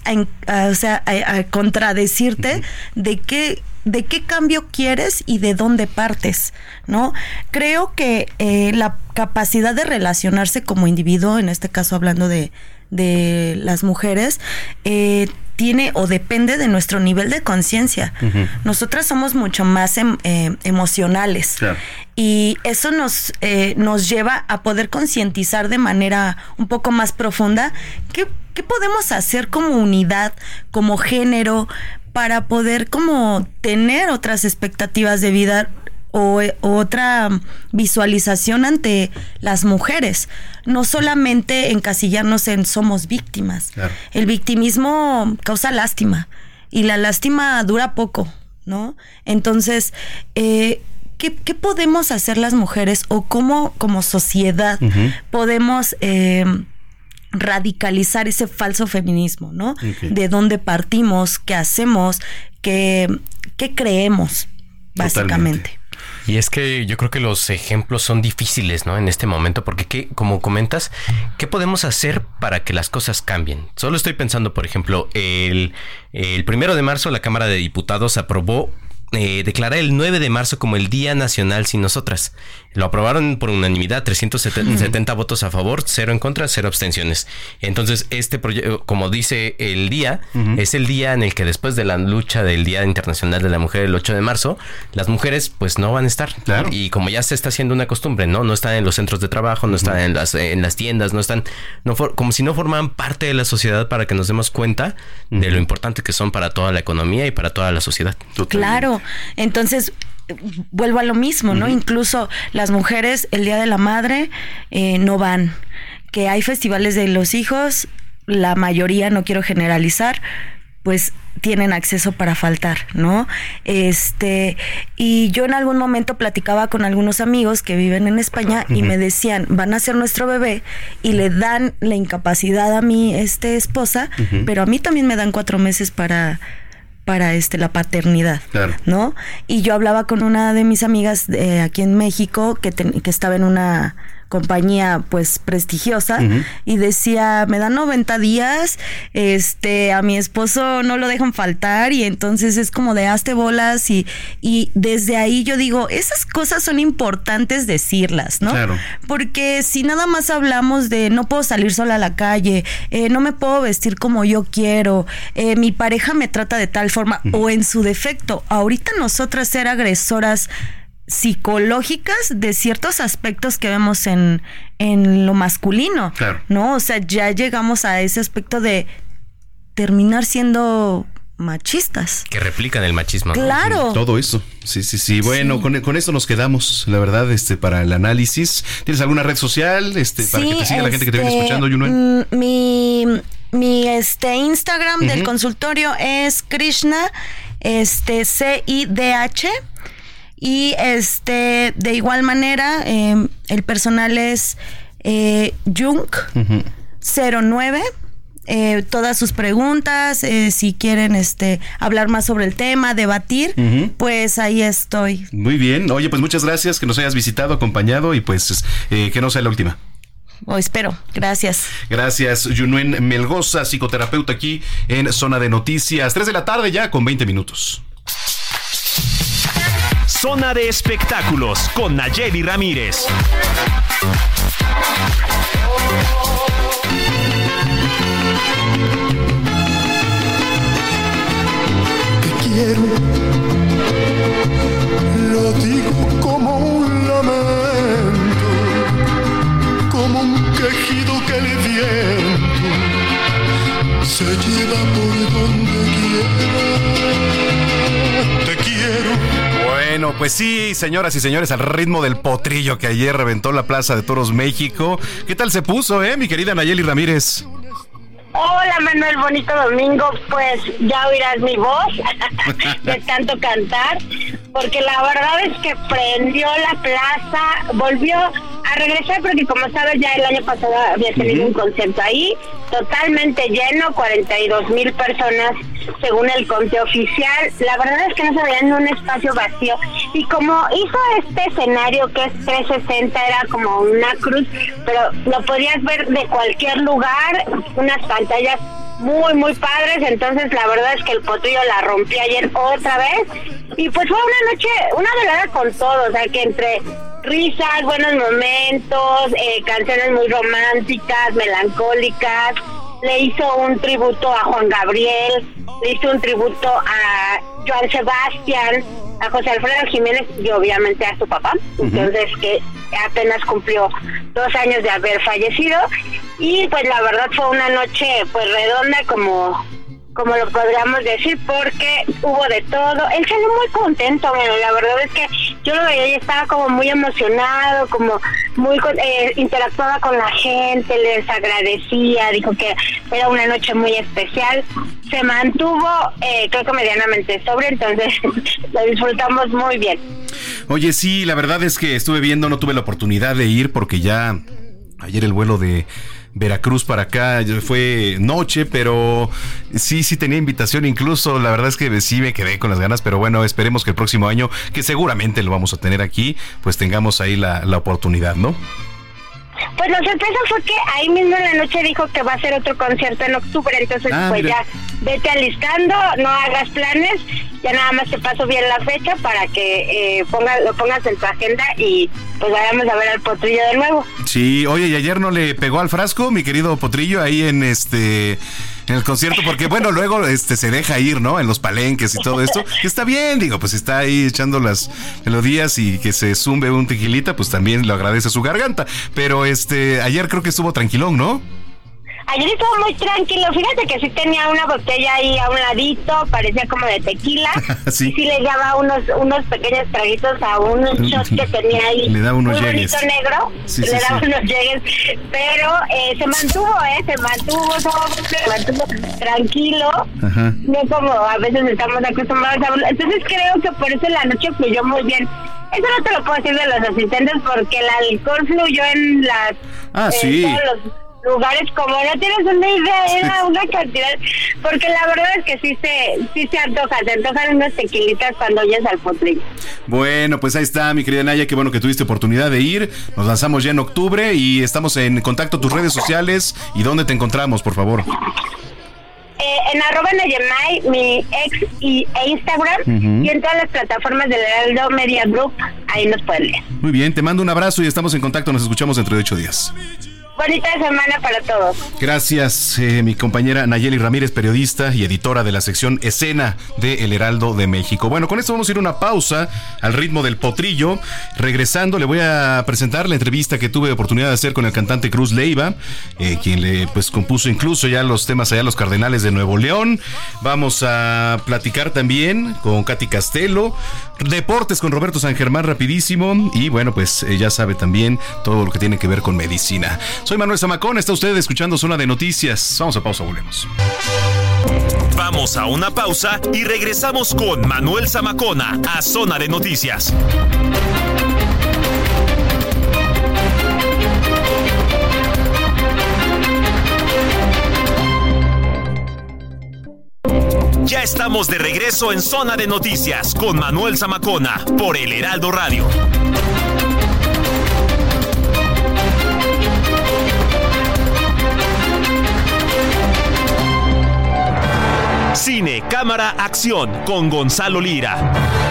a contradecirte de qué cambio quieres y de dónde partes, ¿no? Creo que la capacidad de relacionarse como individuo, en este caso hablando de las mujeres, tiene o depende de nuestro nivel de conciencia. Nosotras somos mucho más emocionales. Y eso nos lleva a poder concientizar de manera un poco más profunda qué podemos hacer como unidad, como género, para poder como tener otras expectativas de vida o otra visualización ante las mujeres. No solamente encasillarnos en somos víctimas. El victimismo causa lástima y la lástima dura poco, ¿no? Entonces, ¿qué podemos hacer las mujeres o cómo como sociedad podemos radicalizar ese falso feminismo, ¿no? De dónde partimos, qué hacemos, qué creemos, básicamente. Totalmente. Y es que yo creo que los ejemplos son difíciles, ¿no? En este momento, porque como comentas, ¿qué podemos hacer para que las cosas cambien? Solo estoy pensando, por ejemplo, el 1 de marzo la Cámara de Diputados aprobó declarar el 9 de marzo como el Día Nacional Sin Nosotras. Lo aprobaron por unanimidad, 370 votos a favor, 0 en contra, 0 abstenciones. Entonces, este proyecto, como dice el día, es el día en el que después de la lucha del Día Internacional de la Mujer, el 8 de marzo, las mujeres pues no van a estar. Y como ya se está haciendo una costumbre, ¿no? No están en los centros de trabajo, no están en las tiendas, no están, como si no formaban parte de la sociedad, para que nos demos cuenta de lo importante que son para toda la economía y para toda la sociedad. Claro. Entonces, vuelvo a lo mismo, ¿no? Incluso las mujeres, el Día de la Madre, no van. Que hay festivales de los hijos, la mayoría, no quiero generalizar, pues tienen acceso para faltar, ¿no? Y yo en algún momento platicaba con algunos amigos que viven en España y me decían, van a ser nuestro bebé y le dan la incapacidad a mi esposa, pero a mí también me dan 4 meses para la paternidad, ¿no? Y yo hablaba con una de mis amigas aquí en México que estaba en una compañía pues prestigiosa, y decía, me dan 90 días, a mi esposo no lo dejan faltar, y entonces es como de hazte bolas, y desde ahí yo digo, esas cosas son importantes decirlas, ¿no? Claro. Porque si nada más hablamos de no puedo salir sola a la calle, no me puedo vestir como yo quiero, mi pareja me trata de tal forma, o en su defecto, ahorita nosotras ser agresoras psicológicas de ciertos aspectos que vemos en lo masculino, claro, ¿no? O sea, ya llegamos a ese aspecto de terminar siendo machistas. Que replican el machismo, ¿no? Claro. Todo eso. Sí. Bueno, sí. Con esto nos quedamos, la verdad, para el análisis. ¿Tienes alguna red social para que te siga la gente que te viene escuchando, Yunuen? Mi Instagram del consultorio es Krishna, CIDH. Y de igual manera, el personal es Junk 09. Todas sus preguntas, si quieren hablar más sobre el tema, debatir, pues ahí estoy. Muy bien. Oye, pues muchas gracias que nos hayas visitado, acompañado, y pues que no sea la última. Espero. Gracias. Gracias, Yunuen Melgoza, psicoterapeuta aquí en Zona de Noticias. 3 de la tarde ya con 20 minutos. Zona de Espectáculos con Nayeli Ramírez. Te quiero, lo digo como un lamento, como un quejido que el viento se lleva por donde quiera. Te quiero. Bueno, pues sí, señoras y señores, al ritmo del potrillo que ayer reventó la Plaza de Toros México. ¿Qué tal se puso, mi querida Nayeli Ramírez? Hola, Manuel, bonito domingo. Pues ya oirás mi voz de tanto cantar, porque la verdad es que prendió la plaza, volvió a regresar, porque como sabes, ya el año pasado había tenido un concierto ahí, totalmente lleno, 42,000 personas según el conteo oficial. La verdad es que no se veía en un espacio vacío, y como hizo este escenario que es 360, era como una cruz, pero lo podías ver de cualquier lugar, unas pantallas muy, muy padres. Entonces la verdad es que el potrillo la rompió ayer otra vez, y pues fue una noche, una velada con todo, o sea, que entre risas, buenos momentos, canciones muy románticas, melancólicas. Le hizo un tributo a Juan Gabriel, le hizo un tributo a Joan Sebastián, a José Alfredo Jiménez y obviamente a su papá, entonces que apenas cumplió 2 años de haber fallecido. Y pues la verdad fue una noche pues redonda, como lo podríamos decir, porque hubo de todo. Él salió muy contento, bueno, la verdad es que yo lo veía y estaba como muy emocionado, como muy interactuaba con la gente, les agradecía, dijo que era una noche muy especial. Se mantuvo, creo que medianamente sobrio, entonces lo disfrutamos muy bien. Oye, sí, la verdad es que estuve viendo, no tuve la oportunidad de ir porque ya ayer el vuelo de Veracruz para acá fue noche, pero sí tenía invitación incluso. La verdad es que sí me quedé con las ganas, pero bueno, esperemos que el próximo año, que seguramente lo vamos a tener aquí, pues tengamos ahí la oportunidad, ¿no? Pues la sorpresa fue que ahí mismo en la noche dijo que va a hacer otro concierto en octubre, entonces pues mira, ya vete alistando, no hagas planes, ya nada más te paso bien la fecha para que lo pongas en tu agenda y pues vayamos a ver al potrillo de nuevo. Sí, oye, ¿y ayer no le pegó al frasco, mi querido potrillo, ahí en el concierto? Porque bueno, luego se deja ir, ¿no? En los palenques y todo esto, que está bien, digo, pues está ahí echando las melodías y que se zumbe un tequilita, pues también lo agradece su garganta. Pero ayer creo que estuvo tranquilón, ¿no? Ayer estuvo muy tranquilo, fíjate que sí tenía una botella ahí a un ladito, parecía como de tequila, sí. Y sí le daba unos pequeños traguitos a un shot que tenía ahí, le daba unos muy llegues. Bonito negro, sí, le daba unos llegues, pero se mantuvo tranquilo. Ajá. No como a veces estamos acostumbrados a hablar, entonces creo que por eso la noche fluyó muy bien. Eso no te lo puedo decir de los asistentes porque el alcohol fluyó en las... sí. lugares como no tienes una idea, era una cantidad, porque la verdad es que sí se antojan unas tequilitas cuando oyes al potrillo. Bueno, pues ahí está, mi querida Naya, qué bueno que tuviste oportunidad de ir. Nos lanzamos ya en octubre y estamos en contacto. Tus redes sociales y dónde te encontramos, por favor. En @Nayemay, mi ex e Instagram, y en todas las plataformas del Heraldo Media Group, ahí nos pueden leer. Muy bien, te mando un abrazo y estamos en contacto. Nos escuchamos dentro de 8 días. Bonita semana para todos. Gracias, mi compañera Nayeli Ramírez, periodista y editora de la sección Escena de El Heraldo de México. Bueno, con esto vamos a ir a una pausa al ritmo del potrillo. Regresando, le voy a presentar la entrevista que tuve oportunidad de hacer con el cantante Cruz Leiva, quien le compuso incluso ya los temas allá Los Cardenales de Nuevo León. Vamos a platicar también con Katy Castelo, deportes con Roberto San Germán rapidísimo, y bueno, pues ya sabe también todo lo que tiene que ver con medicina. Soy Manuel Zamacona, está usted escuchando Zona de Noticias. Vamos a pausa, volvemos. Vamos a una pausa y regresamos con Manuel Zamacona a Zona de Noticias. Ya estamos de regreso en Zona de Noticias con Manuel Zamacona por El Heraldo Radio. Cine, cámara, acción con Gonzalo Lira.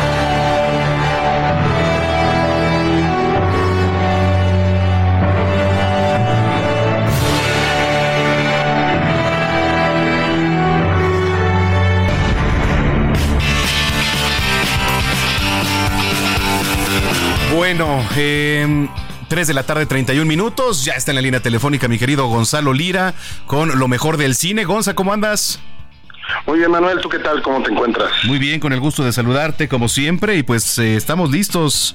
Bueno, 3 de la tarde, 31 minutos. Ya está en la línea telefónica mi querido Gonzalo Lira con lo mejor del cine. Gonza, ¿cómo andas? Muy bien, Manuel, ¿tú qué tal? ¿Cómo te encuentras? Muy bien, con el gusto de saludarte como siempre y pues estamos listos.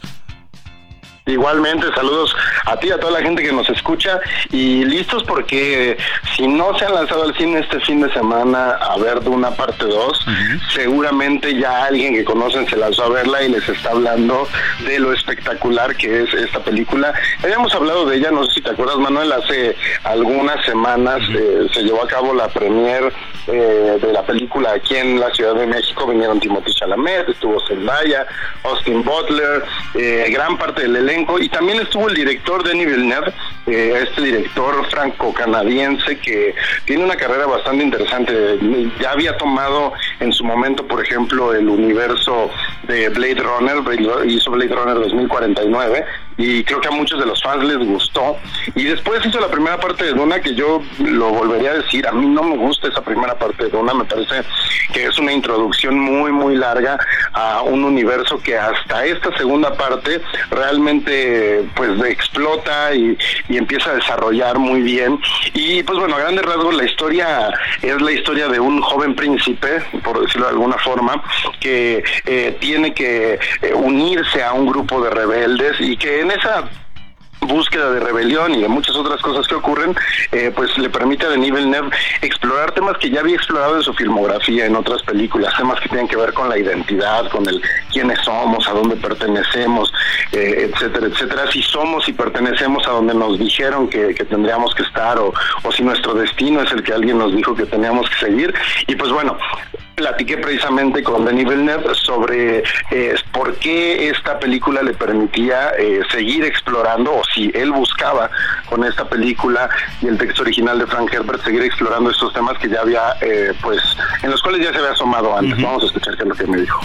Igualmente, saludos a ti, a toda la gente que nos escucha y listos porque si no se han lanzado al cine este fin de semana a ver Duna parte 2, seguramente ya alguien que conocen se lanzó a verla y les está hablando de lo espectacular que es esta película. Habíamos hablado de ella, no sé si te acuerdas, Manuel, hace algunas semanas se llevó a cabo la premier de la película aquí en la Ciudad de México. Vinieron Timothée Chalamet, estuvo Zendaya, Austin Butler, gran parte del elenco, y también estuvo el director Denis Villeneuve, este director franco-canadiense que tiene una carrera bastante interesante. Ya había tomado en su momento, por ejemplo, el universo de Blade Runner, hizo Blade Runner 2049, y creo que a muchos de los fans les gustó, y después hizo la primera parte de Duna, que yo lo volvería a decir, a mí no me gusta esa primera parte de Duna, me parece que es una introducción muy muy larga a un universo que hasta esta segunda parte realmente pues explota y empieza a desarrollar muy bien. Y pues bueno, a grandes rasgos la historia es la historia de un joven príncipe, por decirlo de alguna forma, que tiene que unirse a un grupo de rebeldes, y que en esa búsqueda de rebelión y de muchas otras cosas que ocurren, pues le permite a Denis Villeneuve explorar temas que ya había explorado en su filmografía en otras películas, temas que tienen que ver con la identidad, con el quiénes somos, a dónde pertenecemos, etcétera, etcétera, si somos y pertenecemos a donde nos dijeron que tendríamos que estar, o si nuestro destino es el que alguien nos dijo que teníamos que seguir. Y pues bueno, platiqué precisamente con Denis Villeneuve sobre por qué esta película le permitía seguir explorando, o si él buscaba con esta película y el texto original de Frank Herbert seguir explorando estos temas que ya había, pues, en los cuales ya se había asomado antes. Vamos a escuchar qué es lo que me dijo.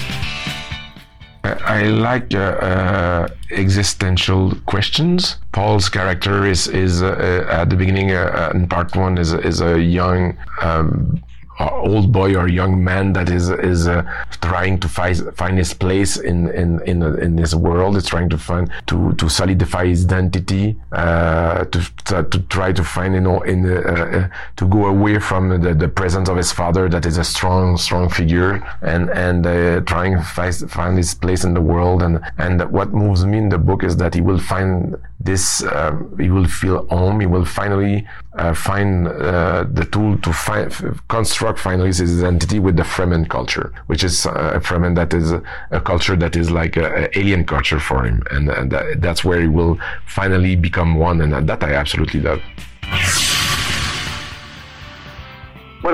I like existential questions. Paul's character is at the beginning in part one is a young old boy or young man that is trying to find his place in this world. It's trying to find to solidify his identity, to try to find to go away from the presence of his father, that is a strong figure, and trying to find his place in the world. And what moves me in the book is that he will find this. He will feel home. He will finally find the tool to construct finally his identity with the Fremen culture, which is a Fremen that is a culture that is like an alien culture for him, and that's where he will finally become one, and that I absolutely love.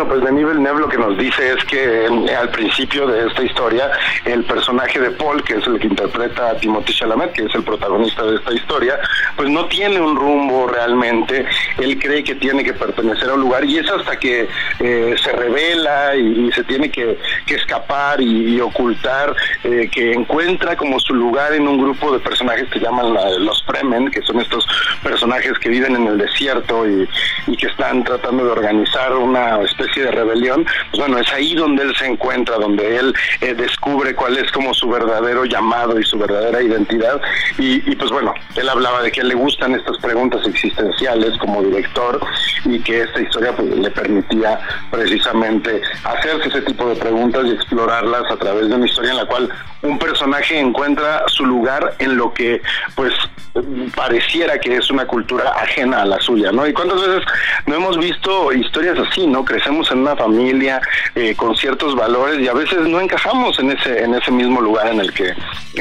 pues Denis Villeneuve lo que nos dice es que al principio de esta historia, el personaje de Paul, que es el que interpreta a Timothée Chalamet, que es el protagonista de esta historia, pues no tiene un rumbo realmente. Él cree que tiene que pertenecer a un lugar, y es hasta que se revela y se tiene que escapar y ocultar, que encuentra como su lugar en un grupo de personajes que llaman los Fremen, que son estos personajes que viven en el desierto y que están tratando de organizar una especie de rebelión. Pues bueno, es ahí donde él se encuentra, donde él descubre cuál es como su verdadero llamado y su verdadera identidad, y pues bueno, él hablaba de que le gustan estas preguntas existenciales como director, y que esta historia pues le permitía precisamente hacerse ese tipo de preguntas y explorarlas a través de una historia en la cual un personaje encuentra su lugar en lo que pues pareciera que es una cultura ajena a la suya, ¿no? Y cuántas veces no hemos visto historias así, ¿no? Crecemos en una familia con ciertos valores y a veces no encajamos en ese mismo lugar en el que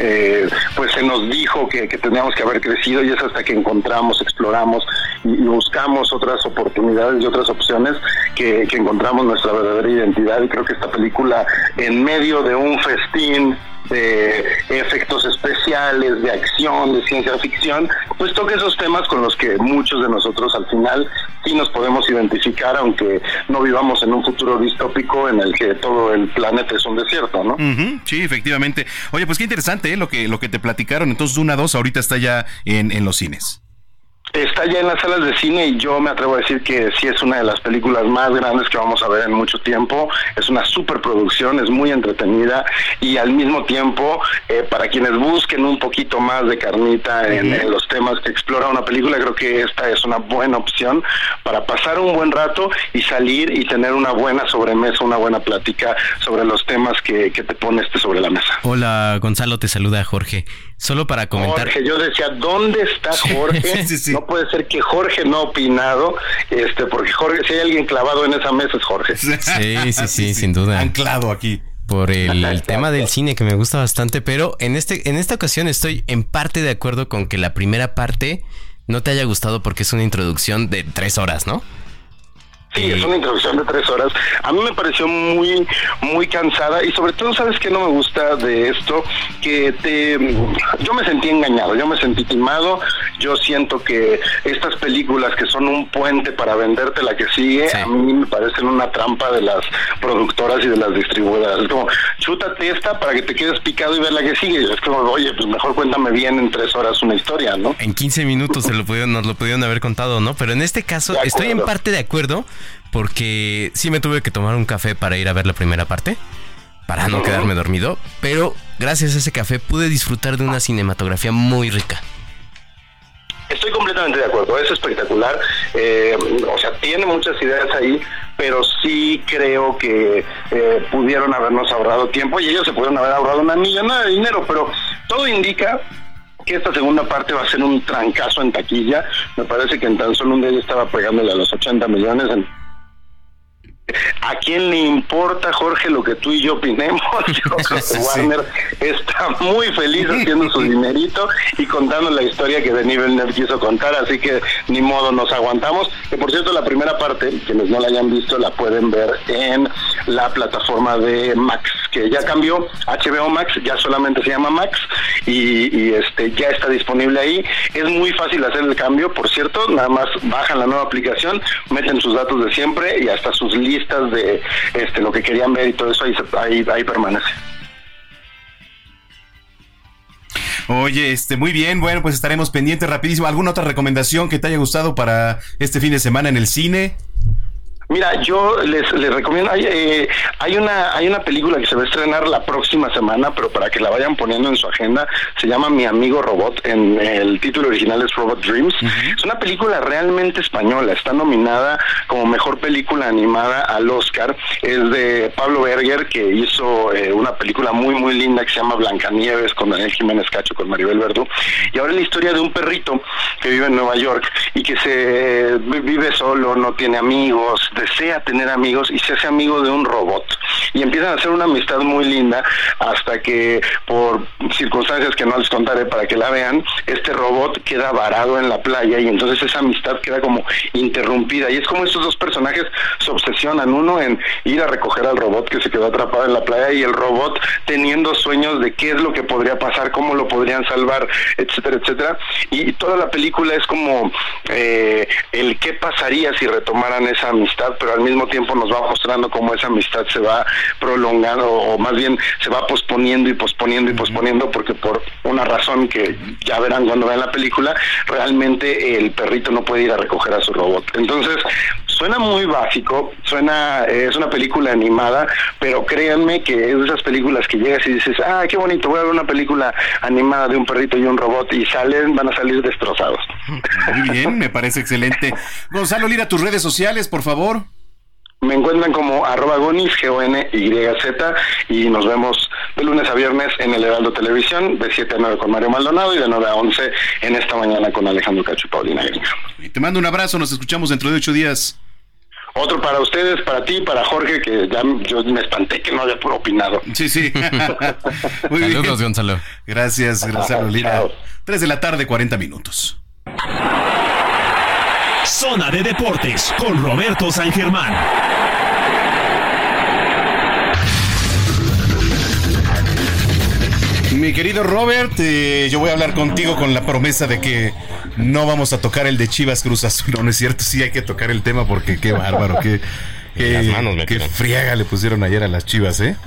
pues se nos dijo que teníamos que haber crecido, y es hasta que encontramos, exploramos y buscamos otras oportunidades y otras opciones que encontramos nuestra verdadera identidad. Y creo que esta película, en medio de un festín de efectos especiales, de acción, de ciencia ficción, pues toca esos temas con los que muchos de nosotros al final sí nos podemos identificar, aunque no vivamos en un futuro distópico en el que todo el planeta es un desierto, ¿no? Uh-huh, sí, efectivamente. Oye, pues qué interesante, lo que te platicaron. Entonces, 1-2 ahorita está ya en los cines. Está ya en las salas de cine, y yo me atrevo a decir que sí es una de las películas más grandes que vamos a ver en mucho tiempo. Es una superproducción, es muy entretenida, y al mismo tiempo, para quienes busquen un poquito más de carnita en los temas que explora una película, creo que esta es una buena opción para pasar un buen rato y salir y tener una buena sobremesa, una buena plática sobre los temas que te pone sobre la mesa. Hola, Gonzalo, te saluda Jorge. Solo para comentar. Jorge, yo decía, ¿dónde está Jorge? Sí. No puede ser que Jorge no ha opinado, porque Jorge, si hay alguien clavado en esa mesa es Jorge. Sí, sin duda. Anclado aquí. Por el tema del cine, que me gusta bastante, pero en esta ocasión estoy en parte de acuerdo con que la primera parte no te haya gustado porque es una introducción de 3 horas, ¿no? Sí, es una introducción de 3 horas. A mí me pareció muy, muy cansada, y sobre todo, ¿sabes qué no me gusta de esto? Yo me sentí engañado, yo me sentí timado. Yo siento que estas películas que son un puente para venderte la que sigue, a mí me parecen una trampa de las productoras y de las distribuidoras. Es como, chútate esta para que te quedes picado y ver la que sigue. Es como, oye, pues mejor cuéntame bien en 3 horas una historia, ¿no? En 15 minutos nos lo pudieron haber contado, ¿no? Pero en este caso estoy en parte de acuerdo, porque sí me tuve que tomar un café para ir a ver la primera parte, para no quedarme dormido, pero gracias a ese café pude disfrutar de una cinematografía muy rica. Estoy completamente de acuerdo, es espectacular, tiene muchas ideas ahí, pero sí creo que pudieron habernos ahorrado tiempo, y ellos se pudieron haber ahorrado una millonada de dinero, pero todo indica que esta segunda parte va a ser un trancazo en taquilla. Me parece que en tan solo un día ya estaba pegándole a los 80 millones. ¿A quién le importa, Jorge, lo que tú y yo opinemos? Yo creo que Warner está muy feliz haciendo su dinerito y contando la historia que Denis Villeneuve quiso contar, así que ni modo, nos aguantamos. Que por cierto, la primera parte, quienes no la hayan visto, la pueden ver en la plataforma de Max, que ya cambió, HBO Max, ya solamente se llama Max, y ya está disponible ahí. Es muy fácil hacer el cambio, por cierto, nada más bajan la nueva aplicación, meten sus datos de siempre y hasta sus listas de lo que querían ver, y todo eso ahí permanece. Oye, muy bien, bueno, pues estaremos pendientes rapidísimo. ¿Alguna otra recomendación que te haya gustado para este fin de semana en el cine? Mira, yo les recomiendo, hay una película que se va a estrenar la próxima semana, pero para que la vayan poniendo en su agenda, se llama Mi Amigo Robot, el título original es Robot Dreams. Es una película realmente española, está nominada como mejor película animada al Oscar, es de Pablo Berger, que hizo una película muy muy linda que se llama Blancanieves, con Daniel Jiménez Cacho, con Maribel Verdú, y ahora es la historia de un perrito que vive en Nueva York y que vive solo, no tiene amigos, desea tener amigos y se hace amigo de un robot. y empiezan a hacer una amistad muy linda hasta que por circunstancias que no les contaré para que la vean, este robot queda varado en la playa y entonces esa amistad queda como interrumpida, y es como estos dos personajes se obsesionan, uno en ir a recoger al robot que se quedó atrapado en la playa y el robot teniendo sueños de qué es lo que podría pasar, cómo lo podrían salvar, etcétera, etcétera, y toda la película es como el qué pasaría si retomaran esa amistad, pero al mismo tiempo nos va mostrando cómo esa amistad se va prolongando, o más bien se va posponiendo y posponiendo y posponiendo, porque por una razón que ya verán cuando vean la película, realmente el perrito no puede ir a recoger a su robot. Entonces, suena muy básico, es una película animada, pero créanme que es de esas películas que llegas y dices, qué bonito, voy a ver una película animada de un perrito y un robot, y van a salir destrozados. Muy bien, me parece excelente. Gonzalo Lira, tus redes sociales, por favor. Me encuentran como @Gonis, GONYZ, y nos vemos de lunes a viernes en el Heraldo Televisión, de 7 a 9 con Mario Maldonado y de 9 a 11 en esta mañana con Alejandro Cacho y Paulina Gringa. Te mando un abrazo, nos escuchamos dentro de 8 días. Otro para ustedes, para ti, para Jorge, que ya yo me espanté que no había opinado. Sí. Muy Saludos, bien. Gonzalo. Gracias, Gonzalo Lira. 3 de la tarde, 40 minutos. Zona de Deportes con Roberto San Germán. Mi querido Robert, yo voy a hablar contigo con la promesa de que no vamos a tocar el de Chivas Cruz Azul. No es cierto, sí hay que tocar el tema porque qué bárbaro, qué friega le pusieron ayer a las Chivas, ¿eh?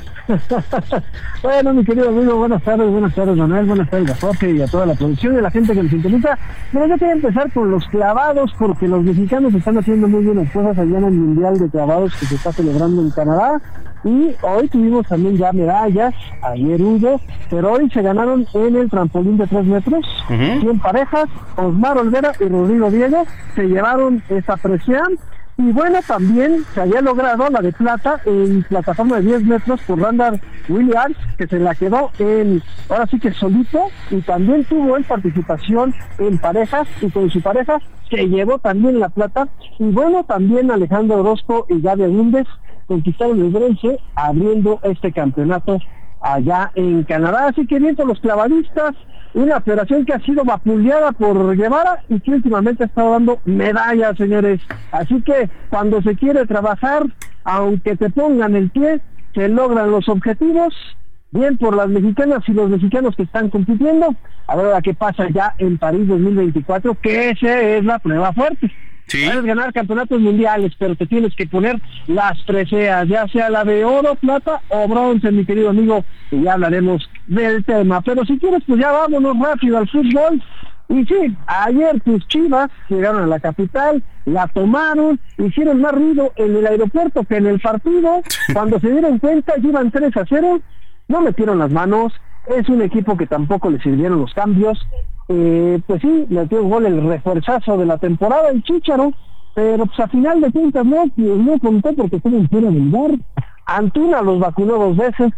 Bueno, mi querido amigo, buenas tardes Manuel, buenas tardes a Jorge y a toda la producción y a la gente que nos sintoniza. Pero yo quería empezar con los clavados, porque los mexicanos están haciendo muy buenas cosas allá en el Mundial de Clavados que se está celebrando en Canadá, y hoy tuvimos también ya medallas, ayer hubo, pero hoy se ganaron en el trampolín de 3 metros, 100 parejas, Osmar Olvera y Rodrigo Diego se llevaron esa presión. Y bueno, también se había logrado la de plata en plataforma de 10 metros por Randall Williams, que se la quedó ahora sí que solito, y también tuvo en participación en parejas, y con su pareja se llevó también la plata. Y bueno, también Alejandro Orozco y Gaby Agúndez conquistaron el bronce, abriendo este campeonato allá en Canadá. Así que bien por los clavadistas, una federación que ha sido vapuleada por Guevara y que últimamente ha estado dando medallas, señores. Así que cuando se quiere trabajar, aunque te pongan el pie, se logran los objetivos. Bien por las mexicanas y los mexicanos que están compitiendo. A ver qué pasa ya en París 2024, que esa es la prueba fuerte. Sí. Puedes ganar campeonatos mundiales, pero te tienes que poner las preseas, ya sea la de oro, plata o bronce, mi querido amigo, y ya hablaremos del tema. Pero si quieres, pues ya vámonos rápido al fútbol. Y sí, ayer tus Chivas llegaron a la capital, la tomaron, hicieron más ruido en el aeropuerto que en el partido. Cuando se dieron cuenta, iban 3-0, no metieron las manos. Es un equipo que tampoco le sirvieron los cambios. Pues sí, le dio un gol el refuerzazo de la temporada, el Chícharo, pero pues a final de cuentas no contó porque estuvo fuera del lugar. Antuna los vacunó 2 veces.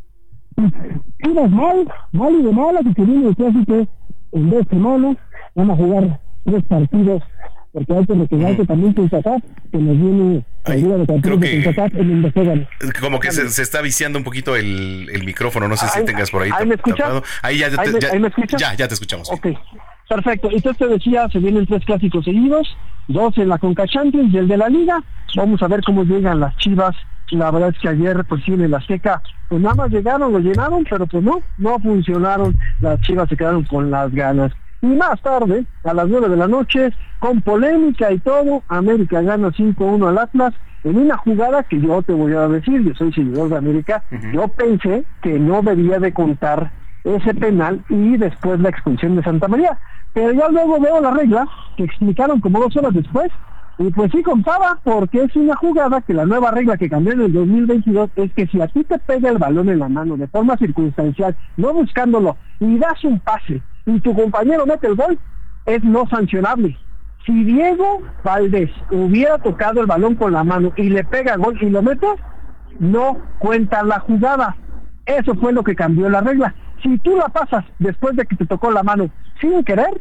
Chivas mal y de mala, que se viene el clásico en 2 semanas. Van a jugar 3 partidos, porque hay que recordar que también CONCACAF, que nos viene ayuda de campeón de CONCACAF en el Venezuela. Como que se está viciando un poquito el micrófono, no sé si tengas por ahí. ¿Ahí me escuchas? Ahí ya ¿Ahí me escuchas? Ya te escuchamos. Ok, perfecto. Entonces te decía, se vienen 3 clásicos seguidos, 2 en la Conca Champions y el de la Liga. Vamos a ver cómo llegan las Chivas. La verdad es que ayer, pues sí, en el Azteca, pues nada más llegaron, lo llenaron, pero pues no funcionaron. Las Chivas se quedaron con las ganas. Y más tarde, a las 9 de la noche, con polémica y todo, América gana 5-1 al Atlas, en una jugada que yo te voy a decir, yo soy seguidor de América, yo pensé que no debía de contar ese penal y después la expulsión de Santa María. Pero ya luego veo la regla, que explicaron como 2 horas después, y pues sí contaba, porque es una jugada que la nueva regla que cambió en el 2022 es que si a ti te pega el balón en la mano de forma circunstancial, no buscándolo, y das un pase, y tu compañero mete el gol, es no sancionable. Si Diego Valdés hubiera tocado el balón con la mano y le pega gol y lo mete, no cuenta la jugada. Eso fue lo que cambió la regla. Si tú la pasas después de que te tocó la mano sin querer,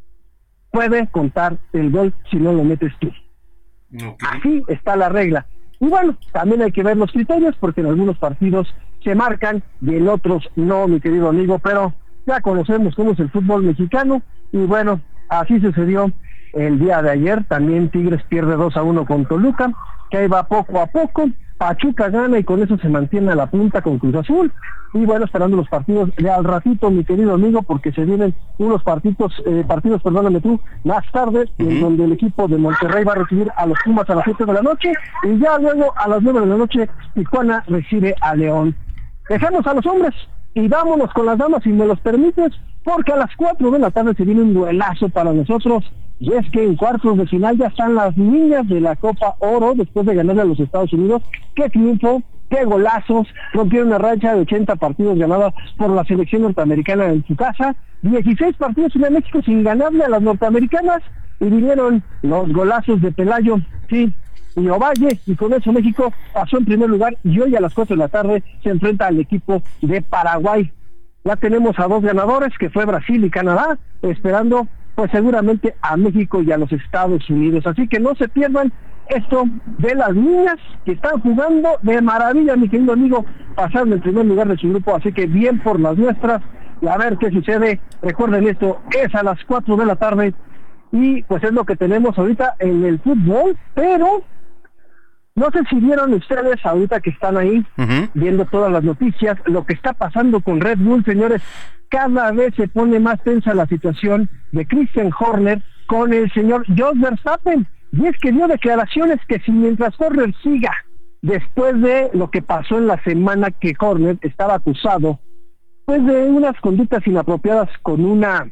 puede contar el gol si no lo metes tú. Okay. Así está la regla. Y bueno, también hay que ver los criterios, porque en algunos partidos se marcan y en otros no, mi querido amigo, pero ya conocemos cómo es el fútbol mexicano, y bueno, así sucedió el día de ayer. También Tigres pierde 2-1 con Toluca, que ahí va poco a poco. Pachuca gana y con eso se mantiene a la punta con Cruz Azul. Y bueno, esperando los partidos de al ratito, mi querido amigo, porque se vienen unos partidos, más tarde, en donde el equipo de Monterrey va a recibir a los Pumas a las 7 de la noche, y ya luego a las 9 de la noche Tijuana recibe a León. Dejemos a los hombres y vámonos con las damas, si me los permites, porque a las 4 de la tarde se viene un duelazo para nosotros, y es que en cuartos de final ya están las niñas de la Copa Oro, después de ganarle a los Estados Unidos. ¡Qué triunfo! ¡Qué golazos! Rompieron una racha de 80 partidos ganados por la selección norteamericana en su casa, 16 partidos en México sin ganarle a las norteamericanas, y vinieron los golazos de Pelayo, sí, y Ovalle, y con eso México pasó en primer lugar, y hoy a las 4 de la tarde se enfrenta al equipo de Paraguay. Ya tenemos a dos ganadores, que fue Brasil y Canadá, esperando pues seguramente a México y a los Estados Unidos. Así que no se pierdan esto de las niñas, que están jugando de maravilla, mi querido amigo, pasaron en primer lugar de su grupo, así que bien por las nuestras, y a ver qué sucede. Recuerden, esto es a las 4 de la tarde, y pues es lo que tenemos ahorita en el fútbol. Pero no sé si vieron ustedes ahorita que están ahí viendo todas las noticias, lo que está pasando con Red Bull, señores. Cada vez se pone más tensa la situación de Christian Horner con el señor Jos Verstappen, y es que dio declaraciones que si mientras Horner siga, después de lo que pasó en la semana, que Horner estaba acusado pues de unas conductas inapropiadas con una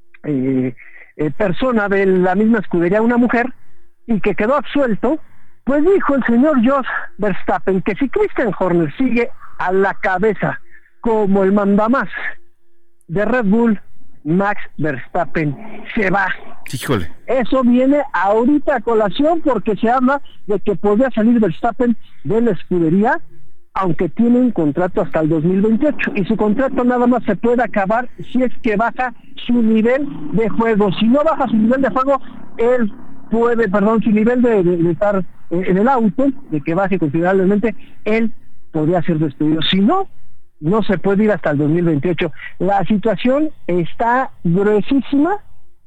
persona de la misma escudería, una mujer, y que quedó absuelto, pues dijo el señor Jos Verstappen que si Christian Horner sigue a la cabeza como el mandamás de Red Bull, Max Verstappen se va. Híjole. Eso viene ahorita a colación, porque se habla de que podría salir Verstappen de la escudería, aunque tiene un contrato hasta el 2028, y su contrato nada más se puede acabar si es que baja su nivel de juego. Si no baja su nivel de juego, él puede, su nivel de estar en el auto, de que baje considerablemente, él podría ser despedido. Si no, no se puede ir hasta el 2028. La situación está gruesísima.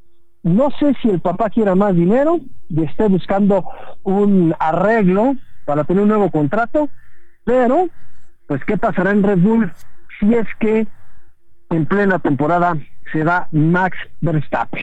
No sé si el papá quiera más dinero y esté buscando un arreglo para tener un nuevo contrato, pero pues qué pasará en Red Bull si es que en plena temporada se da Max Verstappen.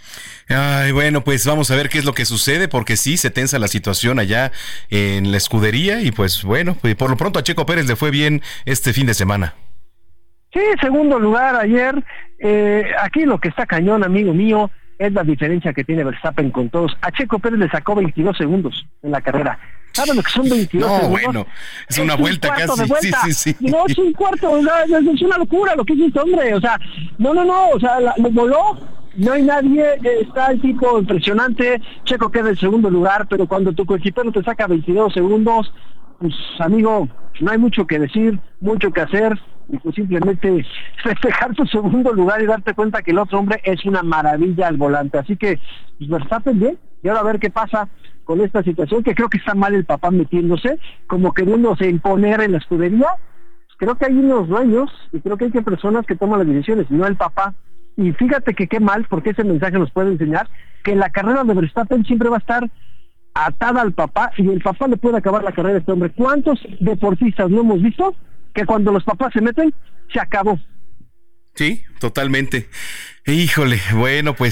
Ay, bueno, pues vamos a ver qué es lo que sucede, porque sí, se tensa la situación allá en la escudería, y pues bueno, pues por lo pronto a Checo Pérez le fue bien este fin de semana. Sí, segundo lugar ayer. Aquí lo que está cañón, amigo mío, es la diferencia que tiene Verstappen con todos. A Checo Pérez le sacó 22 segundos en la carrera. ¿Saben lo que son 22 segundos? No, bueno, es una vuelta casi. Vuelta. Sí. No, es un cuarto, es una locura lo que hizo este hombre. O sea, no, o sea, lo voló. No hay nadie, está el tipo impresionante. Checo queda en segundo lugar, pero cuando tu coequipero te saca 22 segundos, pues amigo, no hay mucho que decir, mucho que hacer, y pues simplemente festejar tu segundo lugar y darte cuenta que el otro hombre es una maravilla al volante. Así que pues Verstappen bien, y ahora a ver qué pasa con esta situación, que creo que está mal el papá metiéndose, como queriéndose imponer en la escudería. Pues creo que hay unos dueños, y creo que hay personas que toman las decisiones, no el papá. Y fíjate que qué mal, porque ese mensaje nos puede enseñar que la carrera de Verstappen siempre va a estar atada al papá, y el papá le puede acabar la carrera a este hombre. ¿Cuántos deportistas no hemos visto que cuando los papás se meten, se acabó? Sí, totalmente. Híjole, bueno, pues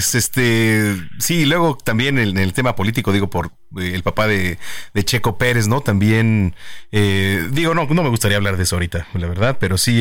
sí, luego también en el tema político, digo, por el papá de Checo Pérez, ¿no? También, no me gustaría hablar de eso ahorita, la verdad, pero sí,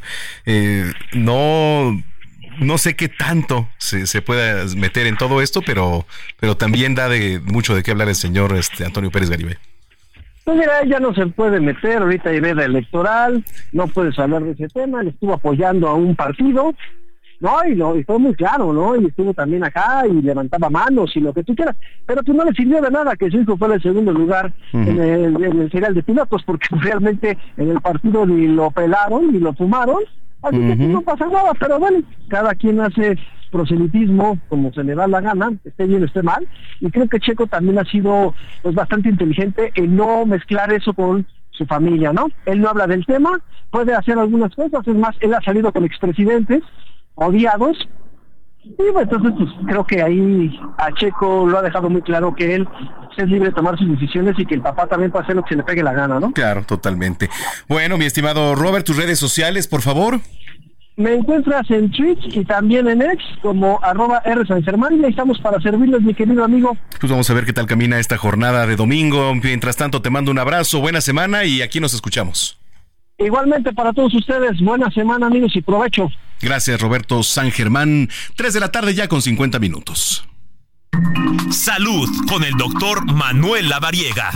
no sé qué tanto se pueda meter en todo esto, pero también da mucho de qué hablar el señor Antonio Pérez Garibay. Pues mira, ya no se puede meter, ahorita hay veda electoral, no puedes hablar de ese tema. Le estuvo apoyando a un partido, y fue muy claro, ¿no? Y estuvo también acá y levantaba manos y lo que tú quieras, pero pues no le sirvió de nada que su hijo fuera el segundo lugar en el serial de pilotos, porque realmente en el partido ni lo pelaron ni lo fumaron, Así que no pasa nada, pero bueno, cada quien hace proselitismo como se le da la gana, esté bien o esté mal, y creo que Checo también ha sido pues bastante inteligente en no mezclar eso con su familia, ¿no? Él no habla del tema, puede hacer algunas cosas, es más, él ha salido con expresidentes odiados, y bueno, entonces pues creo que ahí a Checo lo ha dejado muy claro que él es libre de tomar sus decisiones y que el papá también puede hacer lo que se le pegue la gana, ¿no? Claro, totalmente. Bueno, mi estimado Robert, tus redes sociales, por favor. Me encuentras en Twitch y también en X como @rsangermán, y ahí estamos para servirles, mi querido amigo. Pues vamos a ver qué tal camina esta jornada de domingo. Mientras tanto, te mando un abrazo, buena semana y aquí nos escuchamos. Igualmente para todos ustedes, buena semana, amigos, y provecho. Gracias, Roberto San Germán. 3 de la tarde ya con 50 minutos. Salud con el doctor Manuel Lavariega.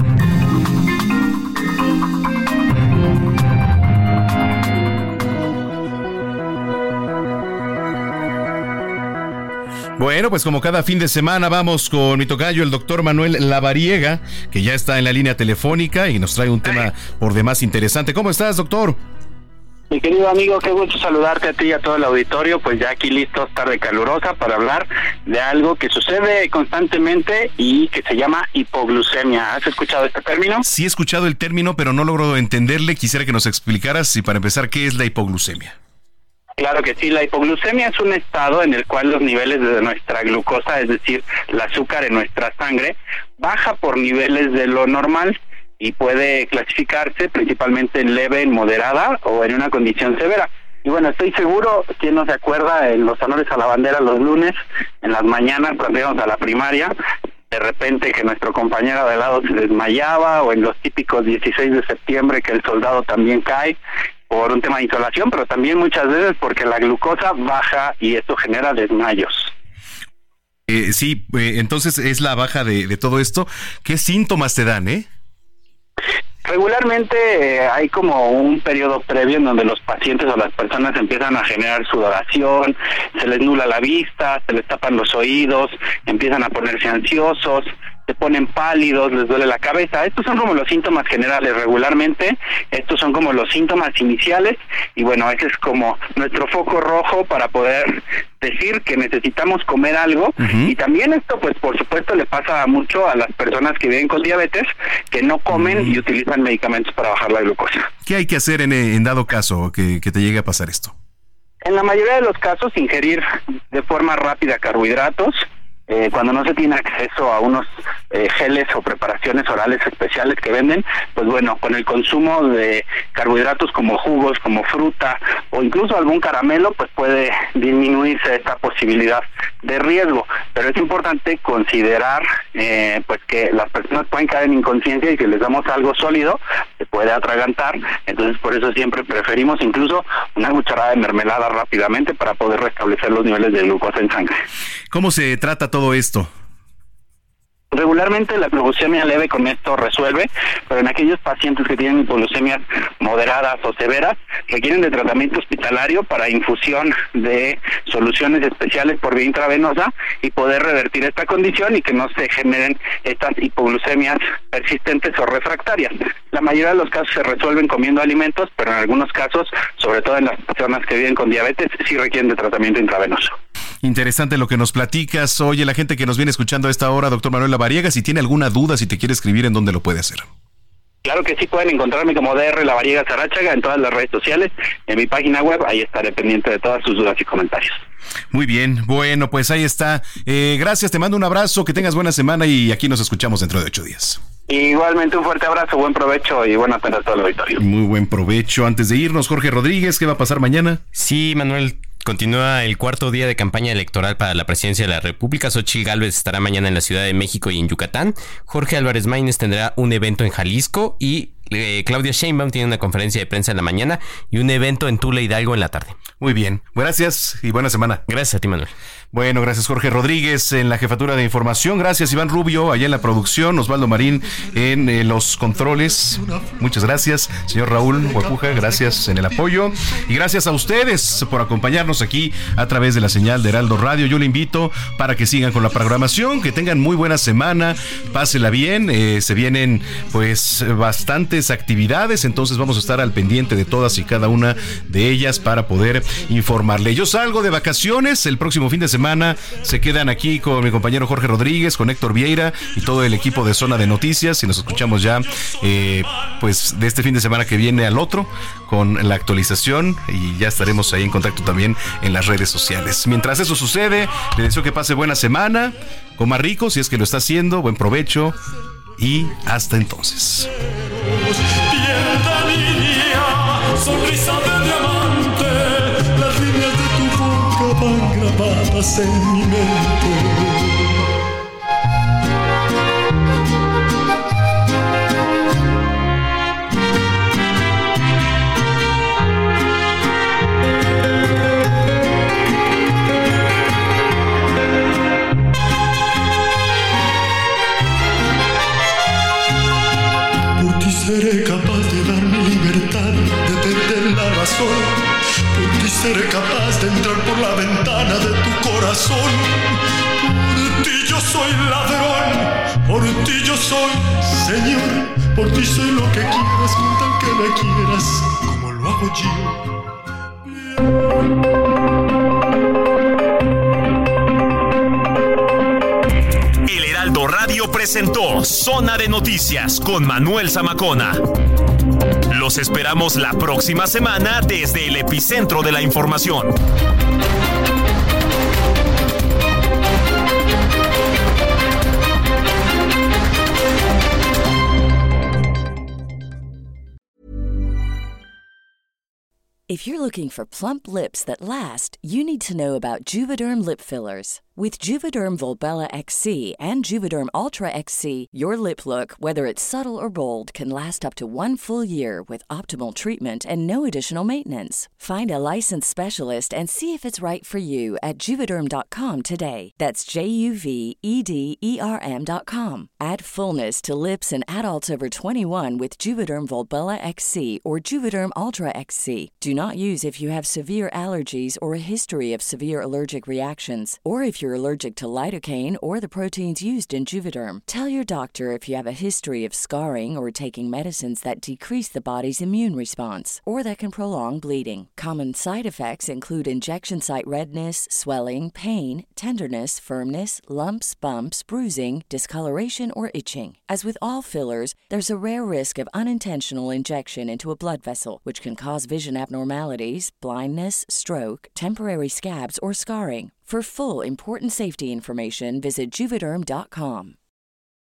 Bueno, pues como cada fin de semana vamos con mi tocayo, el doctor Manuel Lavariega, que ya está en la línea telefónica y nos trae un tema por demás interesante. ¿Cómo estás, doctor? Mi querido amigo, qué gusto saludarte a ti y a todo el auditorio, pues ya aquí listos, tarde calurosa, para hablar de algo que sucede constantemente y que se llama hipoglucemia. ¿Has escuchado este término? Sí he escuchado el término, pero no logro entenderle. Quisiera que nos explicaras, y para empezar, ¿qué es la hipoglucemia? Claro que sí, la hipoglucemia es un estado en el cual los niveles de nuestra glucosa, es decir, el azúcar en nuestra sangre, baja por niveles de lo normal y puede clasificarse principalmente en leve, en moderada o en una condición severa. Y bueno, estoy seguro, ¿quién no se acuerda en los honores a la bandera los lunes, en las mañanas cuando íbamos a la primaria, de repente que nuestro compañero de lado se desmayaba, o en los típicos 16 de septiembre que el soldado también cae por un tema de insolación, pero también muchas veces porque la glucosa baja y esto genera desmayos? Sí, entonces es la baja de todo esto. ¿Qué síntomas te dan, Regularmente hay como un periodo previo en donde los pacientes o las personas empiezan a generar sudoración, se les nubla la vista, se les tapan los oídos, empiezan a ponerse ansiosos, se ponen pálidos, les duele la cabeza. Estos son como los síntomas generales regularmente, estos son como los síntomas iniciales, y bueno, ese es como nuestro foco rojo para poder decir que necesitamos comer algo. Y también esto, pues por supuesto, le pasa mucho a las personas que viven con diabetes, que no comen y utilizan medicamentos para bajar la glucosa. ¿Qué hay que hacer en dado caso que te llegue a pasar esto? En la mayoría de los casos, ingerir de forma rápida carbohidratos. Cuando no se tiene acceso a unos geles o preparaciones orales especiales que venden, pues bueno, con el consumo de carbohidratos como jugos, como fruta o incluso algún caramelo, pues puede disminuirse esta posibilidad de riesgo. Pero es importante considerar pues que las personas pueden caer en inconsciencia y que les damos algo sólido, se puede atragantar. Entonces por eso siempre preferimos incluso una cucharada de mermelada rápidamente para poder restablecer los niveles de glucosa en sangre. ¿Cómo se trata todo esto? Regularmente la hipoglucemia leve con esto resuelve, pero en aquellos pacientes que tienen hipoglucemias moderadas o severas requieren de tratamiento hospitalario para infusión de soluciones especiales por vía intravenosa y poder revertir esta condición y que no se generen estas hipoglucemias persistentes o refractarias. La mayoría de los casos se resuelven comiendo alimentos, pero en algunos casos, sobre todo en las personas que viven con diabetes, sí requieren de tratamiento intravenoso. Interesante lo que nos platicas. Oye, la gente que nos viene escuchando a esta hora, doctor Manuel Lavariega, si tiene alguna duda, si te quiere escribir, ¿en dónde lo puede hacer? Claro que sí, pueden encontrarme como DR Lavariega Saráchaga en todas las redes sociales, en mi página web, ahí estaré pendiente de todas sus dudas y comentarios. Muy bien, bueno, pues ahí está. Gracias, te mando un abrazo, que tengas buena semana y aquí nos escuchamos dentro de 8 días. Igualmente un fuerte abrazo, buen provecho y buenas tardes a todo el auditorio. Muy buen provecho. Antes de irnos, Jorge Rodríguez, ¿qué va a pasar mañana? Sí, Manuel, continúa el cuarto día de campaña electoral para la presidencia de la República. Xochitl Gálvez estará mañana en la Ciudad de México y en Yucatán. Jorge Álvarez Maínez tendrá un evento en Jalisco y Claudia Sheinbaum tiene una conferencia de prensa en la mañana y un evento en Tula Hidalgo en la tarde. Muy bien, gracias y buena semana. Gracias a ti, Manuel. Bueno, gracias Jorge Rodríguez en la jefatura de información. Gracias Iván Rubio allá en la producción. Osvaldo Marín en los controles. Muchas gracias. Señor Raúl Huepuja, gracias en el apoyo. Y gracias a ustedes por acompañarnos aquí a través de la señal de Heraldo Radio. Yo le invito para que sigan con la programación, que tengan muy buena semana, pásela bien. Se vienen pues bastantes actividades, entonces vamos a estar al pendiente de todas y cada una de ellas para poder informarle. Yo salgo de vacaciones el próximo fin de semana. Se quedan aquí con mi compañero Jorge Rodríguez, con Héctor Vieira y todo el equipo de Zona de Noticias, y nos escuchamos ya pues de este fin de semana que viene al otro con la actualización, y ya estaremos ahí en contacto también en las redes sociales. Mientras eso sucede, le deseo que pase buena semana, coma rico si es que lo está haciendo, buen provecho y hasta entonces. Sonrisa de diamante, las líneas de tu boca van grabadas en mi mente. Por ti seré capaz de dar mi libertad, de perder la razón. Por ti seré capaz de entrar por la ventana de tu corazón. Por ti yo soy ladrón, por ti yo soy señor. Por ti soy lo que quieras, con tal que me quieras, como lo hago yo. El Heraldo Radio presentó Zona de Noticias con Manuel Zamacona. Los esperamos la próxima semana desde el epicentro de la información. If you're looking for plump lips that last, you need to know about Juvederm lip fillers. With Juvederm Volbella XC and Juvederm Ultra XC, your lip look, whether it's subtle or bold, can last up to 1 full year with optimal treatment and no additional maintenance. Find a licensed specialist and see if it's right for you at Juvederm.com today. That's JUVEDERM.com. Add fullness to lips in adults over 21 with Juvederm Volbella XC or Juvederm Ultra XC. Do not use if you have severe allergies or a history of severe allergic reactions, or if you're allergic to lidocaine or the proteins used in Juvederm. Tell your doctor if you have a history of scarring or taking medicines that decrease the body's immune response or that can prolong bleeding. Common side effects include injection site redness, swelling, pain, tenderness, firmness, lumps, bumps, bruising, discoloration, or itching. As with all fillers, there's a rare risk of unintentional injection into a blood vessel, which can cause vision abnormalities, blindness, stroke, temporary scabs, or scarring. For full important safety information, visit Juvederm.com.